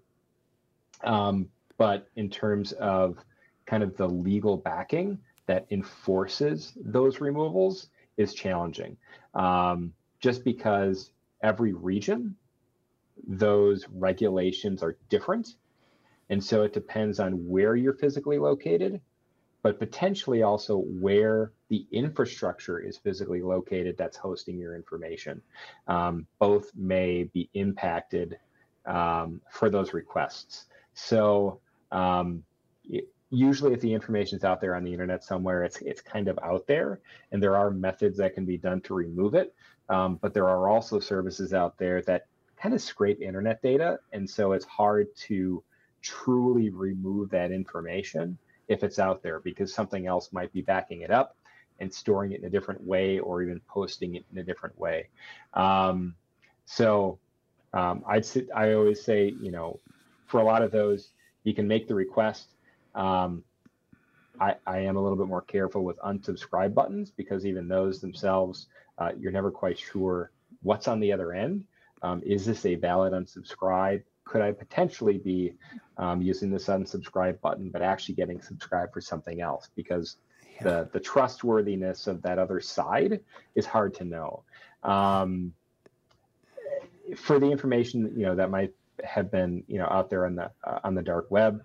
But in terms of kind of the legal backing that enforces those removals is challenging. Just because every region, those regulations are different. And so it depends on where you're physically located, but potentially also where the infrastructure is physically located that's hosting your information. Both may be impacted for those requests. So usually if the information is out there on the internet somewhere, it's kind of out there, and there are methods that can be done to remove it. But there are also services out there that kind of scrape internet data, and so it's hard to truly remove that information if it's out there, because something else might be backing it up and storing it in a different way, or even posting it in a different way. I always say, for a lot of those, you can make the request. I am a little bit more careful with unsubscribe buttons, because even those themselves, you're never quite sure what's on the other end. Is this a valid unsubscribe? Could I potentially be using this unsubscribe button, but actually getting subscribed for something else? Because the trustworthiness of that other side is hard to know. For the information that might have been out there on the dark web,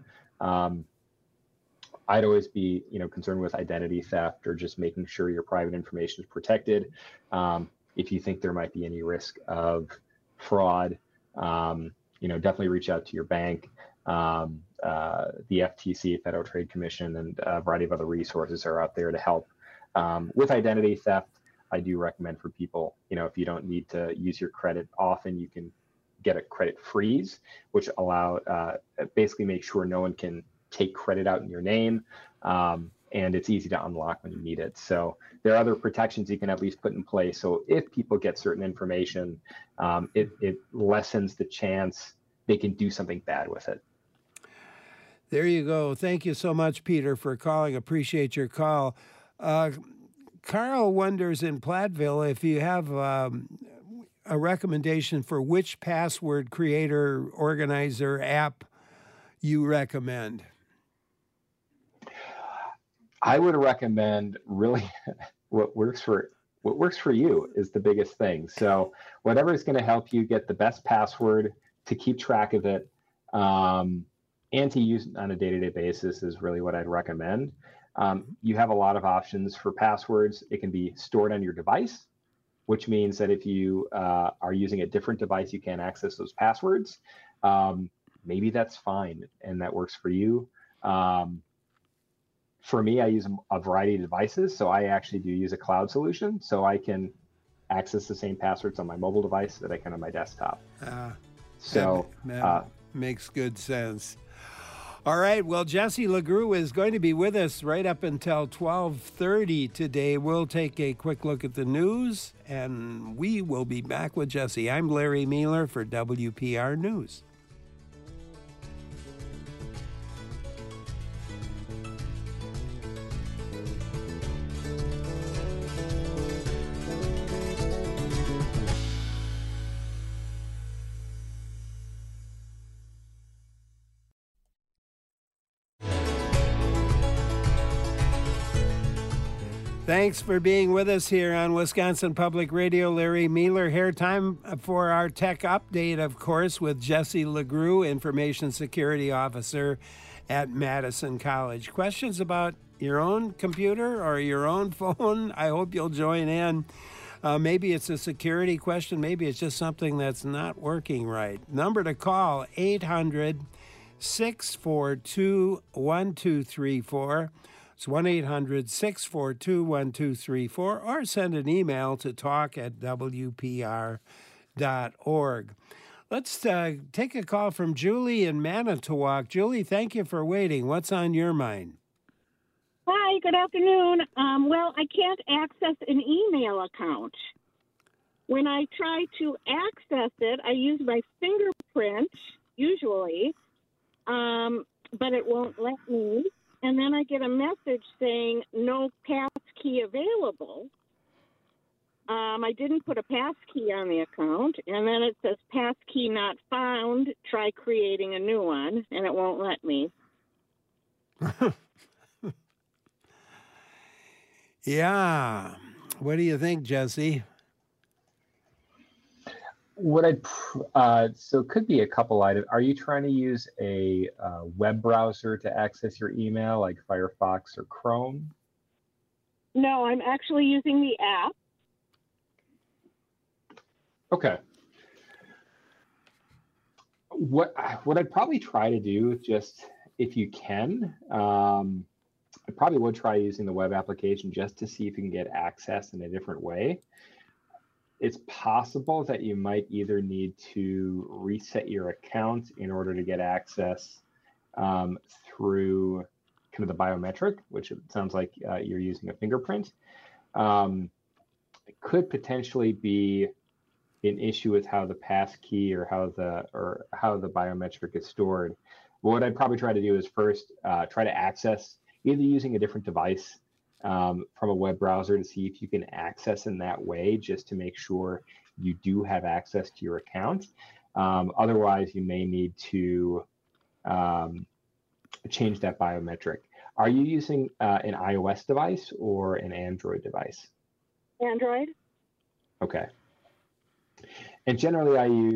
I'd always be concerned with identity theft, or just making sure your private information is protected. If you think there might be any risk of fraud, definitely reach out to your bank. The FTC, Federal Trade Commission, and a variety of other resources are out there to help. With identity theft, I do recommend for people, if you don't need to use your credit often, you can get a credit freeze, which basically make sure no one can take credit out in your name, and it's easy to unlock when you need it. So there are other protections you can at least put in place. So if people get certain information, it lessens the chance they can do something bad with it.
There you go. Thank you so much, Peter, for calling. Appreciate your call. Carl wonders in Platteville if you have a recommendation for which password creator, organizer app you recommend.
I would recommend really what works for you is the biggest thing. So whatever is going to help you get the best password, to keep track of it, and to use it on a day-to-day basis is really what I'd recommend. You have a lot of options for passwords. It can be stored on your device, which means that if you are using a different device, you can't access those passwords. Maybe that's fine, and that works for you. For me, I use a variety of devices, so I actually do use a cloud solution, so I can access the same passwords on my mobile device that I can on my desktop.
Makes good sense. All right, well, Jesse LeGroux is going to be with us right up until 12:30 today. We'll take a quick look at the news, and we will be back with Jesse. I'm Larry Mealer for WPR News. Thanks for being with us here on Wisconsin Public Radio. Larry Mealer here. Time for our tech update, of course, with Jesse LeGroux, Information Security Officer at Madison College. Questions about your own computer or your own phone? I hope you'll join in. Maybe it's a security question. Maybe it's just something that's not working right. Number to call, 800-642-1234. It's 1-800-642-1234, or send an email to talk@wpr.org. Let's take a call from Julie in Manitowoc. Julie, thank you for waiting. What's on your mind?
Hi, good afternoon. Well, I can't access an email account. When I try to access it, I use my fingerprint, usually, but it won't let me. And then I get a message saying no pass key available. I didn't put a pass key on the account, and then it says pass key not found. Try creating a new one, and it won't let me.
Yeah. What do you think, Jesse?
So it could be a couple items. Are you trying to use a web browser to access your email, like Firefox or Chrome?
No, I'm actually using the app.
Okay. What I'd probably try to do, just if you can, I probably would try using the web application just to see if you can get access in a different way. It's possible that you might either need to reset your account in order to get access through kind of the biometric, which it sounds like you're using a fingerprint. It could potentially be an issue with how the pass key or how the biometric is stored. But what I'd probably try to do is first try to access either using a different device from a web browser to see if you can access in that way, just to make sure you do have access to your account. Otherwise, you may need to change that biometric. Are you using an iOS device or an Android device?
Android.
Okay. And generally,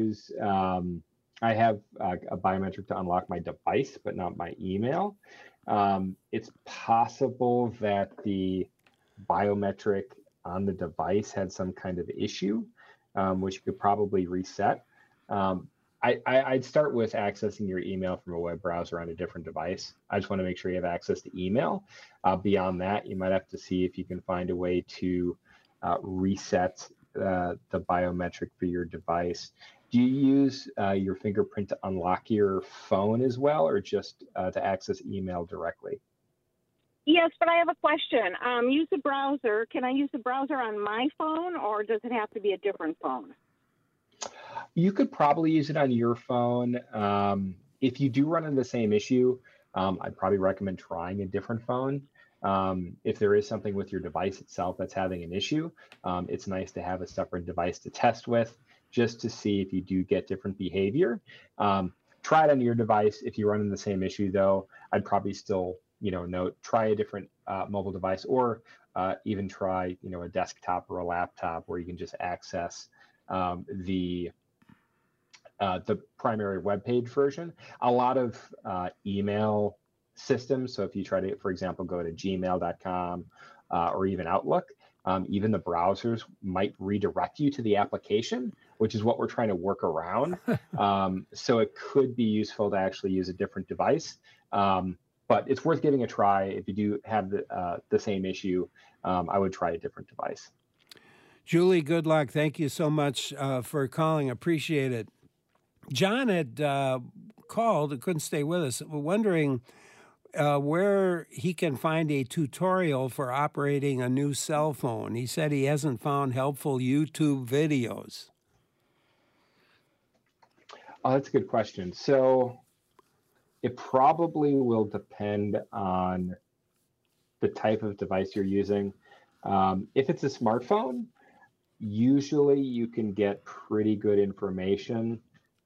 I have a biometric to unlock my device, but not my email. It's possible that the biometric on the device had some kind of issue, which you could probably reset. I'd start with accessing your email from a web browser on a different device. I just want to make sure you have access to email. Beyond that, you might have to see if you can find a way to reset the biometric for your device. Do you use your fingerprint to unlock your phone as well, or just to access email directly?
Yes, but I have a question. Use the browser. Can I use the browser on my phone, or does it have to be a different phone?
You could probably use it on your phone. If you do run into the same issue, I'd probably recommend trying a different phone. If there is something with your device itself that's having an issue, it's nice to have a separate device to test with, just to see if you do get different behavior. Try it on your device. If you run into the same issue, though, I'd probably still, try a different mobile device, or even try, a desktop or a laptop where you can just access the primary web page version. A lot of email systems, so if you try to, for example, go to gmail.com or even Outlook, even the browsers might redirect you to the application, which is what we're trying to work around. So it could be useful to actually use a different device, but it's worth giving a try. If you do have the same issue, I would try a different device.
Julie, good luck. Thank you so much for calling. Appreciate it. John had called, couldn't stay with us, wondering where he can find a tutorial for operating a new cell phone. He said he hasn't found helpful YouTube videos.
Oh, that's a good question. So it probably will depend on the type of device you're using. If it's a smartphone, usually you can get pretty good information,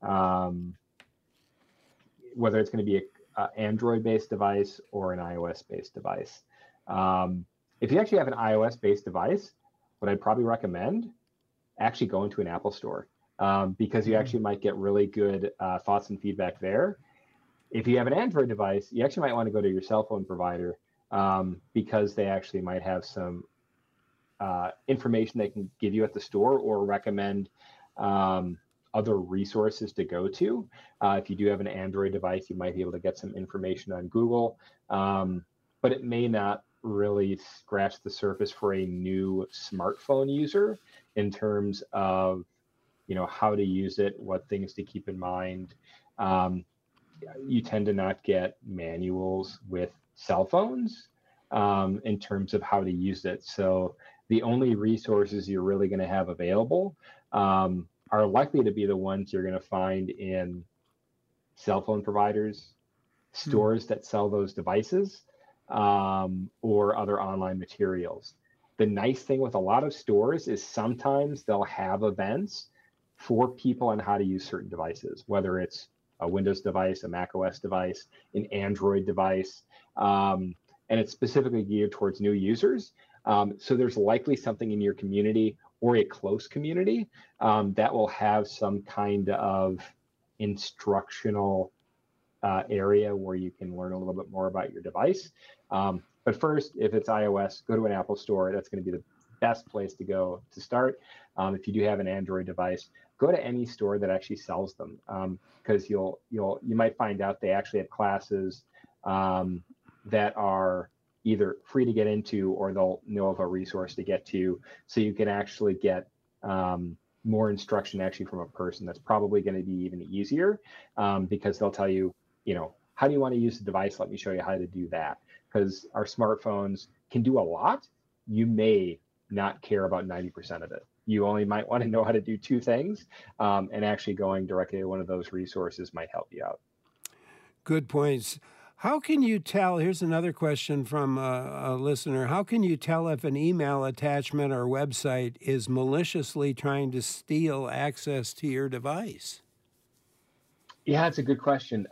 whether it's going to be an Android-based device or an iOS-based device. If you actually have an iOS-based device, what I'd probably recommend, actually go into an Apple store, because you actually might get really good thoughts and feedback there. If you have an Android device, you actually might want to go to your cell phone provider, because they actually might have some information they can give you at the store, or recommend other resources to go to. If you do have an Android device, you might be able to get some information on Google, but it may not really scratch the surface for a new smartphone user in terms of, how to use it, what things to keep in mind. You tend to not get manuals with cell phones in terms of how to use it. So the only resources you're really going to have available are likely to be the ones you're going to find in cell phone providers, stores that sell those devices, or other online materials. The nice thing with a lot of stores is sometimes they'll have events for people on how to use certain devices, whether it's a Windows device, a Mac OS device, an Android device, and it's specifically geared towards new users. So there's likely something in your community or a close community that will have some kind of instructional area where you can learn a little bit more about your device. But first, if it's iOS, go to an Apple store. That's going to be the best place to go to start. If you do have an Android device, go to any store that actually sells them, because you might find out they actually have classes that are either free to get into, or they'll know of a resource to get to, so you can actually get more instruction actually from a person. That's probably going to be even easier, because they'll tell you, how do you want to use the device? Let me show you how to do that. Because our smartphones can do a lot. You may not care about 90% of it. You only might want to know how to do 2 things, and actually going directly to one of those resources might help you out.
Good points. How can you tell, here's another question from a listener, how can you tell if an email attachment or website is maliciously trying to steal access to your device?
Yeah, it's a good question.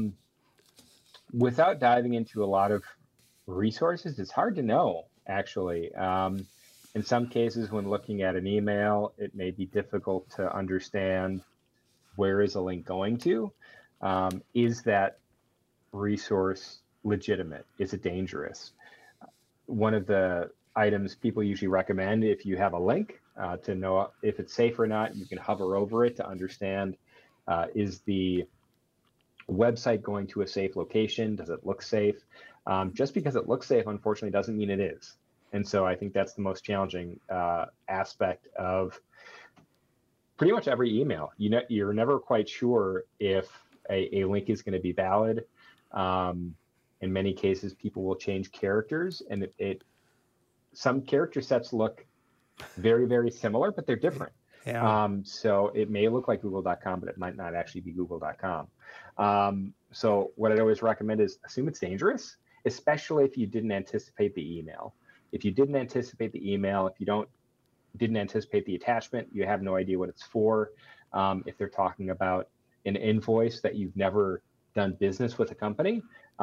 Without diving into a lot of resources, it's hard to know, actually. In some cases, when looking at an email, it may be difficult to understand where is a link going to. Is that resource legitimate? Is it dangerous? One of the items people usually recommend, if you have a link, to know if it's safe or not, you can hover over it to understand, is the website going to a safe location? Does it look safe? Just because it looks safe, unfortunately, doesn't mean it is. And so I think that's the most challenging aspect of pretty much every email. You're never quite sure if a link is going to be valid. In many cases, people will change characters, and some character sets look very, very similar, but they're different.
Yeah.
So it may look like google.com, but it might not actually be google.com. So what I'd always recommend is assume it's dangerous, especially if you didn't anticipate the email. If you didn't anticipate the email, if you didn't anticipate the attachment, you have no idea what it's for. If they're talking about an invoice that you've never done business with a company,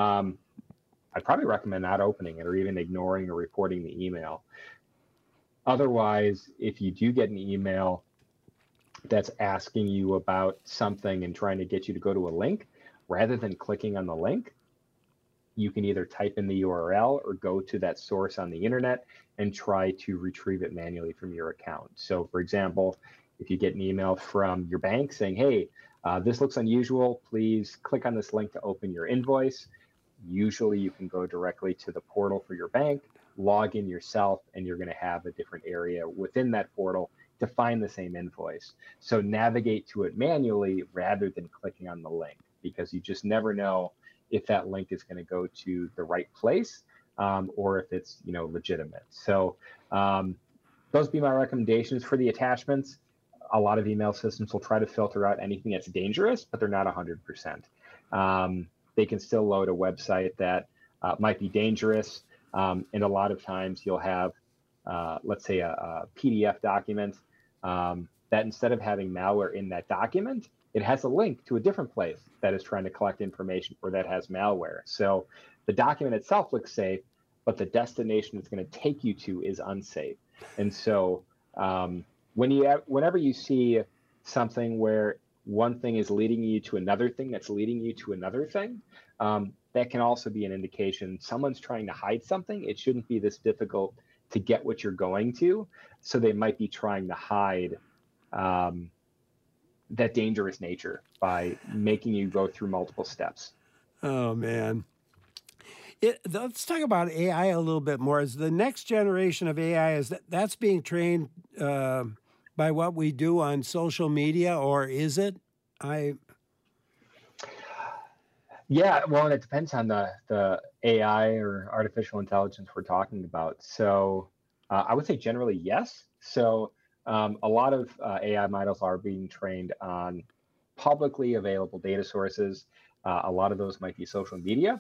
I'd probably recommend not opening it or even ignoring or reporting the email. Otherwise, if you do get an email that's asking you about something and trying to get you to go to a link, rather than clicking on the link, you can either type in the URL or go to that source on the internet and try to retrieve it manually from your account. So for example, if you get an email from your bank saying, hey, this looks unusual, please click on this link to open your invoice. Usually you can go directly to the portal for your bank, log in yourself, and you're going to have a different area within that portal to find the same invoice. So navigate to it manually rather than clicking on the link, because you just never know if that link is going to go to the right place, or if it's legitimate. So those would be my recommendations for the attachments. A lot of email systems will try to filter out anything that's dangerous, but they're not 100%. They can still load a website that might be dangerous. And a lot of times you'll have, let's say, a PDF document that instead of having malware in that document, it has a link to a different place that is trying to collect information or that has malware. So the document itself looks safe, but the destination it's going to take you to is unsafe. And so whenever you see something where one thing is leading you to another thing that's leading you to another thing, that can also be an indication someone's trying to hide something. It shouldn't be this difficult to get what you're going to. So they might be trying to hide that dangerous nature by making you go through multiple steps.
Oh, man. Let's talk about AI a little bit more. Is the next generation of AI, that's being trained by what we do on social media, or is it?
Yeah, well, and it depends on the AI or artificial intelligence we're talking about. So I would say generally yes. So a lot of AI models are being trained on publicly available data sources. A lot of those might be social media.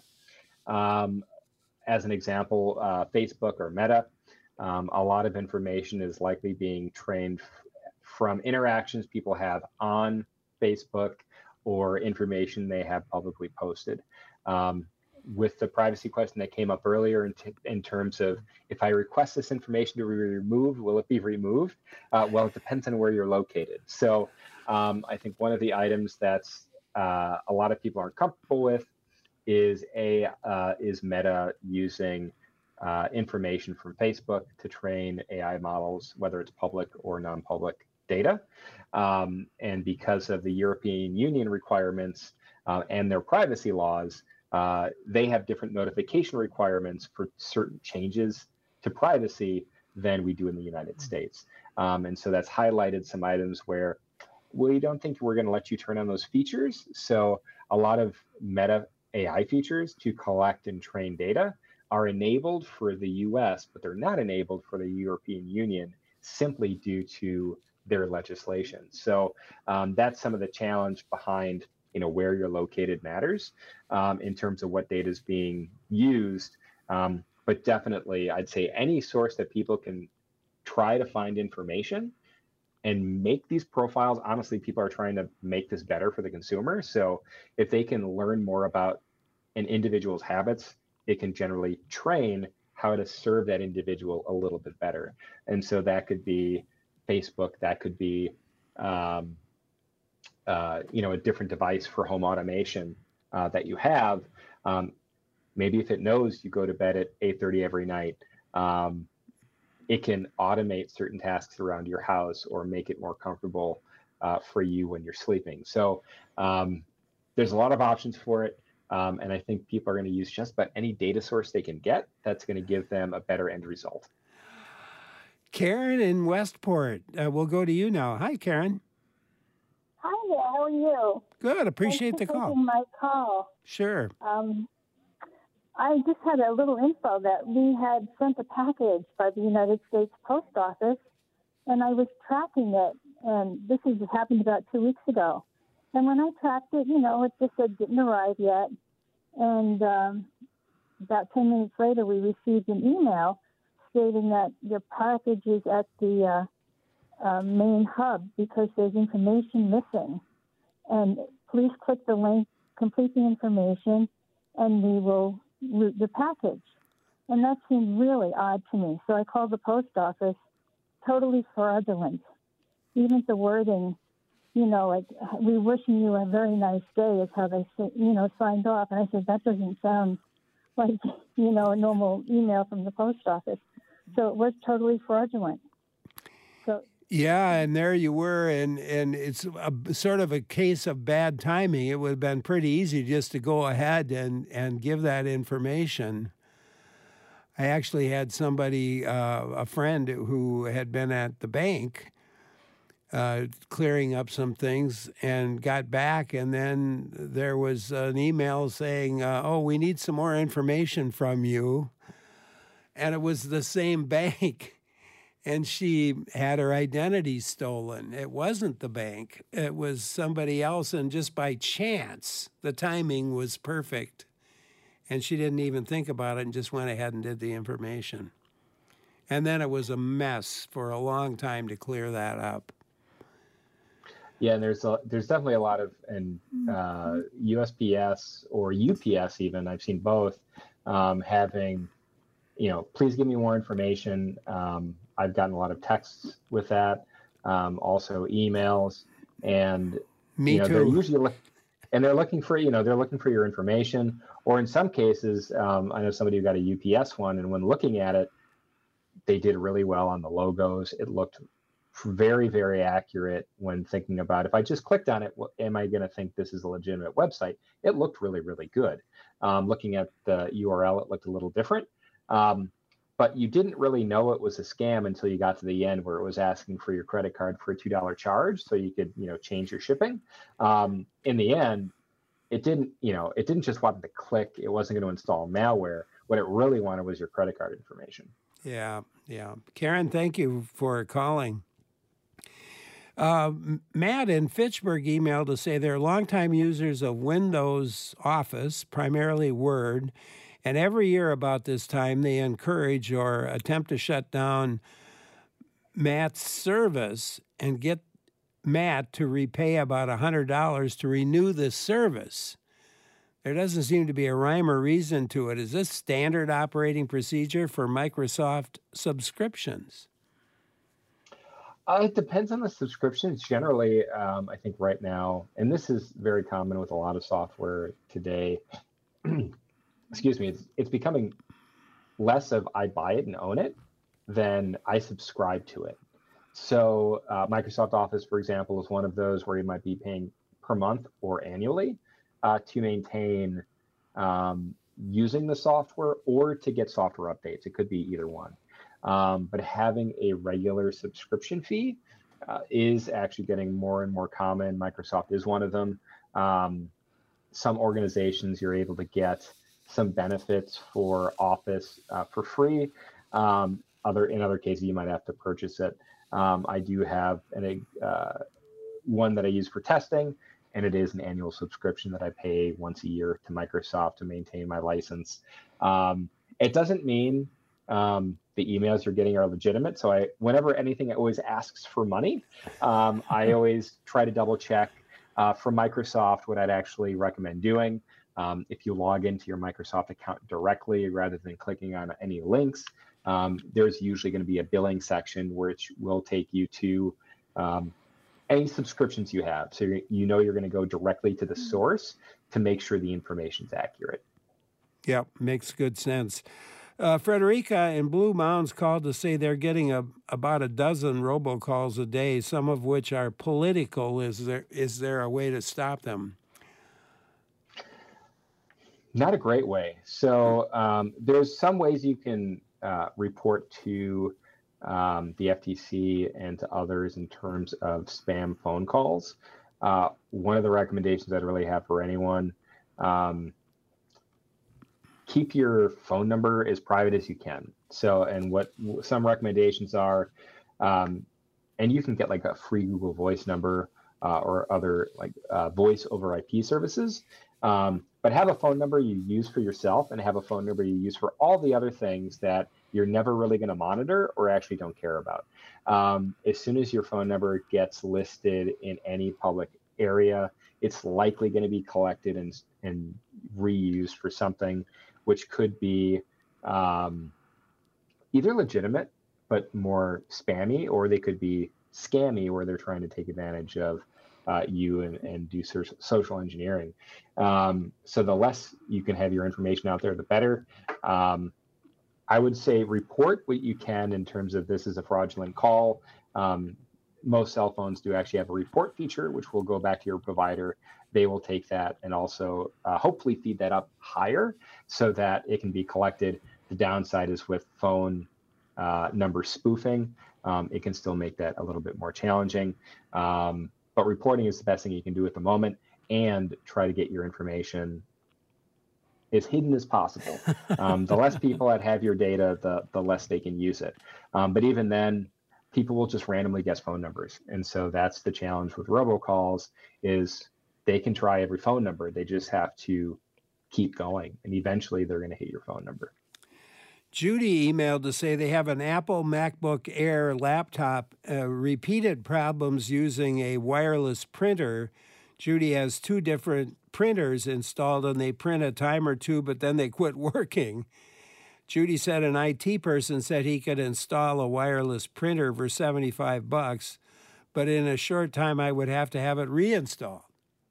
As an example, Facebook or Meta, a lot of information is likely being trained from interactions people have on Facebook or information they have publicly posted. With the privacy question that came up earlier in terms of if I request this information to be removed, will it be removed? Well, it depends on where you're located. So I think one of the items that's a lot of people aren't comfortable with is Meta using information from Facebook to train AI models, whether it's public or non-public data. And because of the European Union requirements and their privacy laws, they have different notification requirements for certain changes to privacy than we do in the United States. And so that's highlighted some items where we don't think we're going to let you turn on those features. So a lot of Meta AI features to collect and train data are enabled for the US, but they're not enabled for the European Union simply due to their legislation. So that's some of the challenge behind where you're located matters in terms of what data is being used. But definitely, I'd say any source that people can try to find information and make these profiles. Honestly, people are trying to make this better for the consumer. So if they can learn more about an individual's habits, it can generally train how to serve that individual a little bit better. And so that could be Facebook, that could be a different device for home automation that you have. Maybe if it knows you go to bed at 8:30 every night, it can automate certain tasks around your house or make it more comfortable for you when you're sleeping. So there's a lot of options for it. And I think people are going to use just about any data source they can get that's going to give them a better end result.
Karen in Westport, we'll go to you now. Hi, Karen.
Hi there. How are you?
Good. Appreciate the call.
Taking my call.
Sure.
I just had a little info that we had sent a package by the United States Post Office, and I was tracking it, and this has happened about 2 weeks ago. And when I tracked it, it just said didn't arrive yet. And about 10 minutes later, we received an email stating that your package is at the main hub because there's information missing. And please click the link, complete the information, and we will route the package. And that seemed really odd to me. So I called the post office, totally fraudulent. Even the wording, like, we're wishing you a very nice day is how they, signed off. And I said, that doesn't sound like, a normal email from the post office. So it was totally fraudulent. So
yeah, and there you were, and it's sort of a case of bad timing. It would have been pretty easy just to go ahead and give that information. I actually had somebody, a friend who had been at the bank clearing up some things and got back, and then there was an email saying, we need some more information from you. And it was the same bank. And she had her identity stolen. It wasn't the bank. It was somebody else. And just by chance, the timing was perfect. And she didn't even think about it and just went ahead and did the information. And then it was a mess for a long time to clear that up.
Yeah, and there's definitely a lot of, and USPS or UPS even, I've seen both, having please give me more information. I've gotten a lot of texts with that, also emails, and
Me too.
they're usually they're looking for your information, or in some cases, I know somebody who got a UPS one, and when looking at it, they did really well on the logos. It looked very, very accurate when thinking about, if I just clicked on it, am I going to think this is a legitimate website? It looked really, really good. Looking at the URL, it looked a little different. But you didn't really know it was a scam until you got to the end where it was asking for your credit card for a $2 charge so you could, change your shipping. In the end, it didn't just want to click. It wasn't going to install malware. What it really wanted was your credit card information.
Yeah. Karen, thank you for calling. Matt in Fitchburg emailed to say they're longtime users of Windows Office, primarily Word, and every year about this time they encourage or attempt to shut down Matt's service and get Matt to repay about $100 to renew the service. There doesn't seem to be a rhyme or reason to it. Is this standard operating procedure for Microsoft subscriptions?
It depends on the subscriptions. Generally, I think right now, and this is very common with a lot of software today, excuse me, it's becoming less of I buy it and own it than I subscribe to it. So Microsoft Office, for example, is one of those where you might be paying per month or annually to maintain using the software or to get software updates. It could be either one. But having a regular subscription fee is actually getting more and more common. Microsoft is one of them. Some organizations, you're able to get some benefits for Office for free. In other cases, you might have to purchase it. I do have one that I use for testing, and it is an annual subscription that I pay once a year to Microsoft to maintain my license. It doesn't mean the emails you're getting are legitimate. So whenever anything always asks for money, I always try to double check from Microsoft what I'd actually recommend doing. If you log into your Microsoft account directly rather than clicking on any links, there's usually going to be a billing section which will take you to any subscriptions you have. So you're going to go directly to the source to make sure the information's accurate.
Yep, makes good sense. Frederica in Blue Mounds called to say they're getting about a dozen robocalls a day, some of which are political. Is there a way to stop them?
Not a great way. So there's some ways you can report to the FTC and to others in terms of spam phone calls. One of the recommendations I'd really have for anyone, keep your phone number as private as you can. So, and what some recommendations are, and you can get like a free Google Voice number or other like voice over IP services. But have a phone number you use for yourself and have a phone number you use for all the other things that you're never really going to monitor or actually don't care about. As soon as your phone number gets listed in any public area, it's likely going to be collected and reused for something which could be either legitimate but more spammy, or they could be scammy where they're trying to take advantage of you and do social engineering. So the less you can have your information out there, the better. I would say report what you can in terms of this is a fraudulent call. Most cell phones do actually have a report feature, which will go back to your provider. They will take that and also hopefully feed that up higher so that it can be collected. The downside is with phone number spoofing, it can still make that a little bit more challenging. But reporting is the best thing you can do at the moment, and try to get your information as hidden as possible. The less people that have your data, the less they can use it. But even then, people will just randomly guess phone numbers. And so that's the challenge with robocalls is they can try every phone number. They just have to keep going, and eventually they're going to hit your phone number.
Judy emailed to say they have an Apple MacBook Air laptop, repeated problems using a wireless printer. Judy has 2 different printers installed, and they print a time or two, but then they quit working. Judy said an IT person said he could install a wireless printer for $75, but in a short time I would have to have it reinstalled.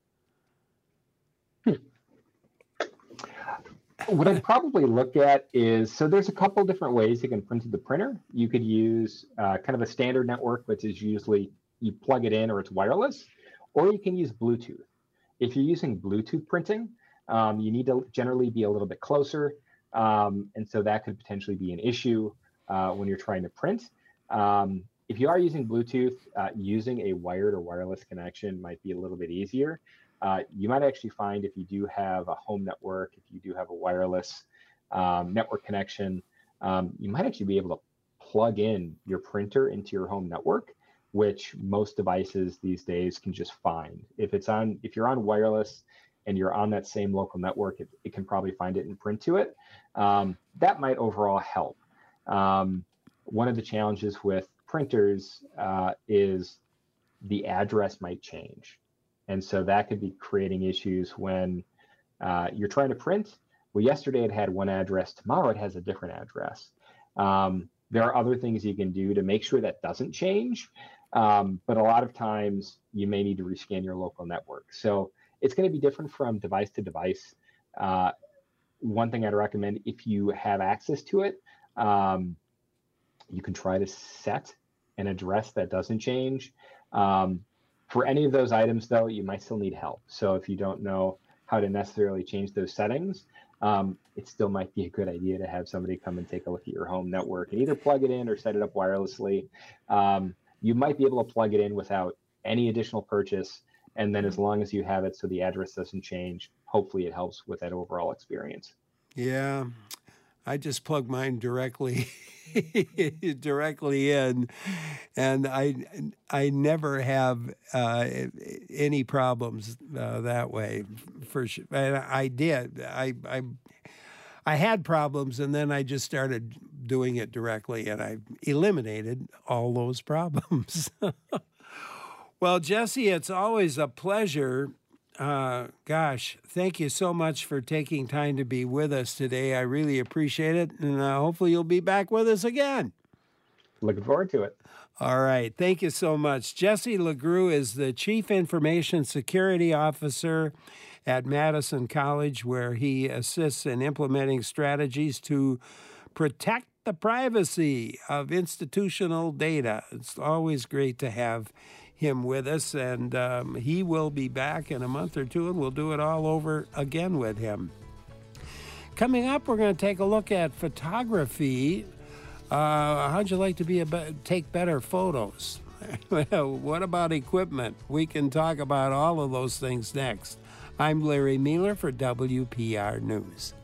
What I'd probably look at is, so there's a couple different ways you can print to the printer. You could use kind of a standard network, which is usually you plug it in or it's wireless, or you can use Bluetooth. If you're using Bluetooth printing, you need to generally be a little bit closer. And so that could potentially be an issue when you're trying to print. If you are using Bluetooth, using a wired or wireless connection might be a little bit easier. You might actually find if you do have a home network, if you do have a wireless network connection, you might actually be able to plug in your printer into your home network, which most devices these days can just find. If you're on wireless and you're on that same local network, it can probably find it and print to it. That might overall help. One of the challenges with printers is the address might change. And so that could be creating issues when you're trying to print. Well, yesterday it had one address, tomorrow it has a different address. There are other things you can do to make sure that doesn't change. But a lot of times you may need to rescan your local network. So it's going to be different from device to device. One thing I'd recommend, if you have access to it, you can try to set an address that doesn't change. For any of those items, though, you might still need help. So if you don't know how to necessarily change those settings, it still might be a good idea to have somebody come and take a look at your home network and either plug it in or set it up wirelessly. You might be able to plug it in without any additional purchase. And then as long as you have it so the address doesn't change, hopefully it helps with that overall experience.
Yeah, I just plug mine directly in, and I never have any problems that way. For sure, and I did. I had problems, and then I just started doing it directly, and I eliminated all those problems. Well, Jesse, it's always a pleasure. Gosh, thank you so much for taking time to be with us today. I really appreciate it, and hopefully you'll be back with us again.
Looking forward to it.
All right. Thank you so much. Jesse LeGroux is the Chief Information Security Officer at Madison College, where he assists in implementing strategies to protect the privacy of institutional data. It's always great to have him with us, and he will be back in a month or two, and we'll do it all over again with him. Coming up, we're going to take a look at photography. How'd you like to take better photos? What about equipment? We can talk about all of those things next. I'm Larry Mueller for WPR News.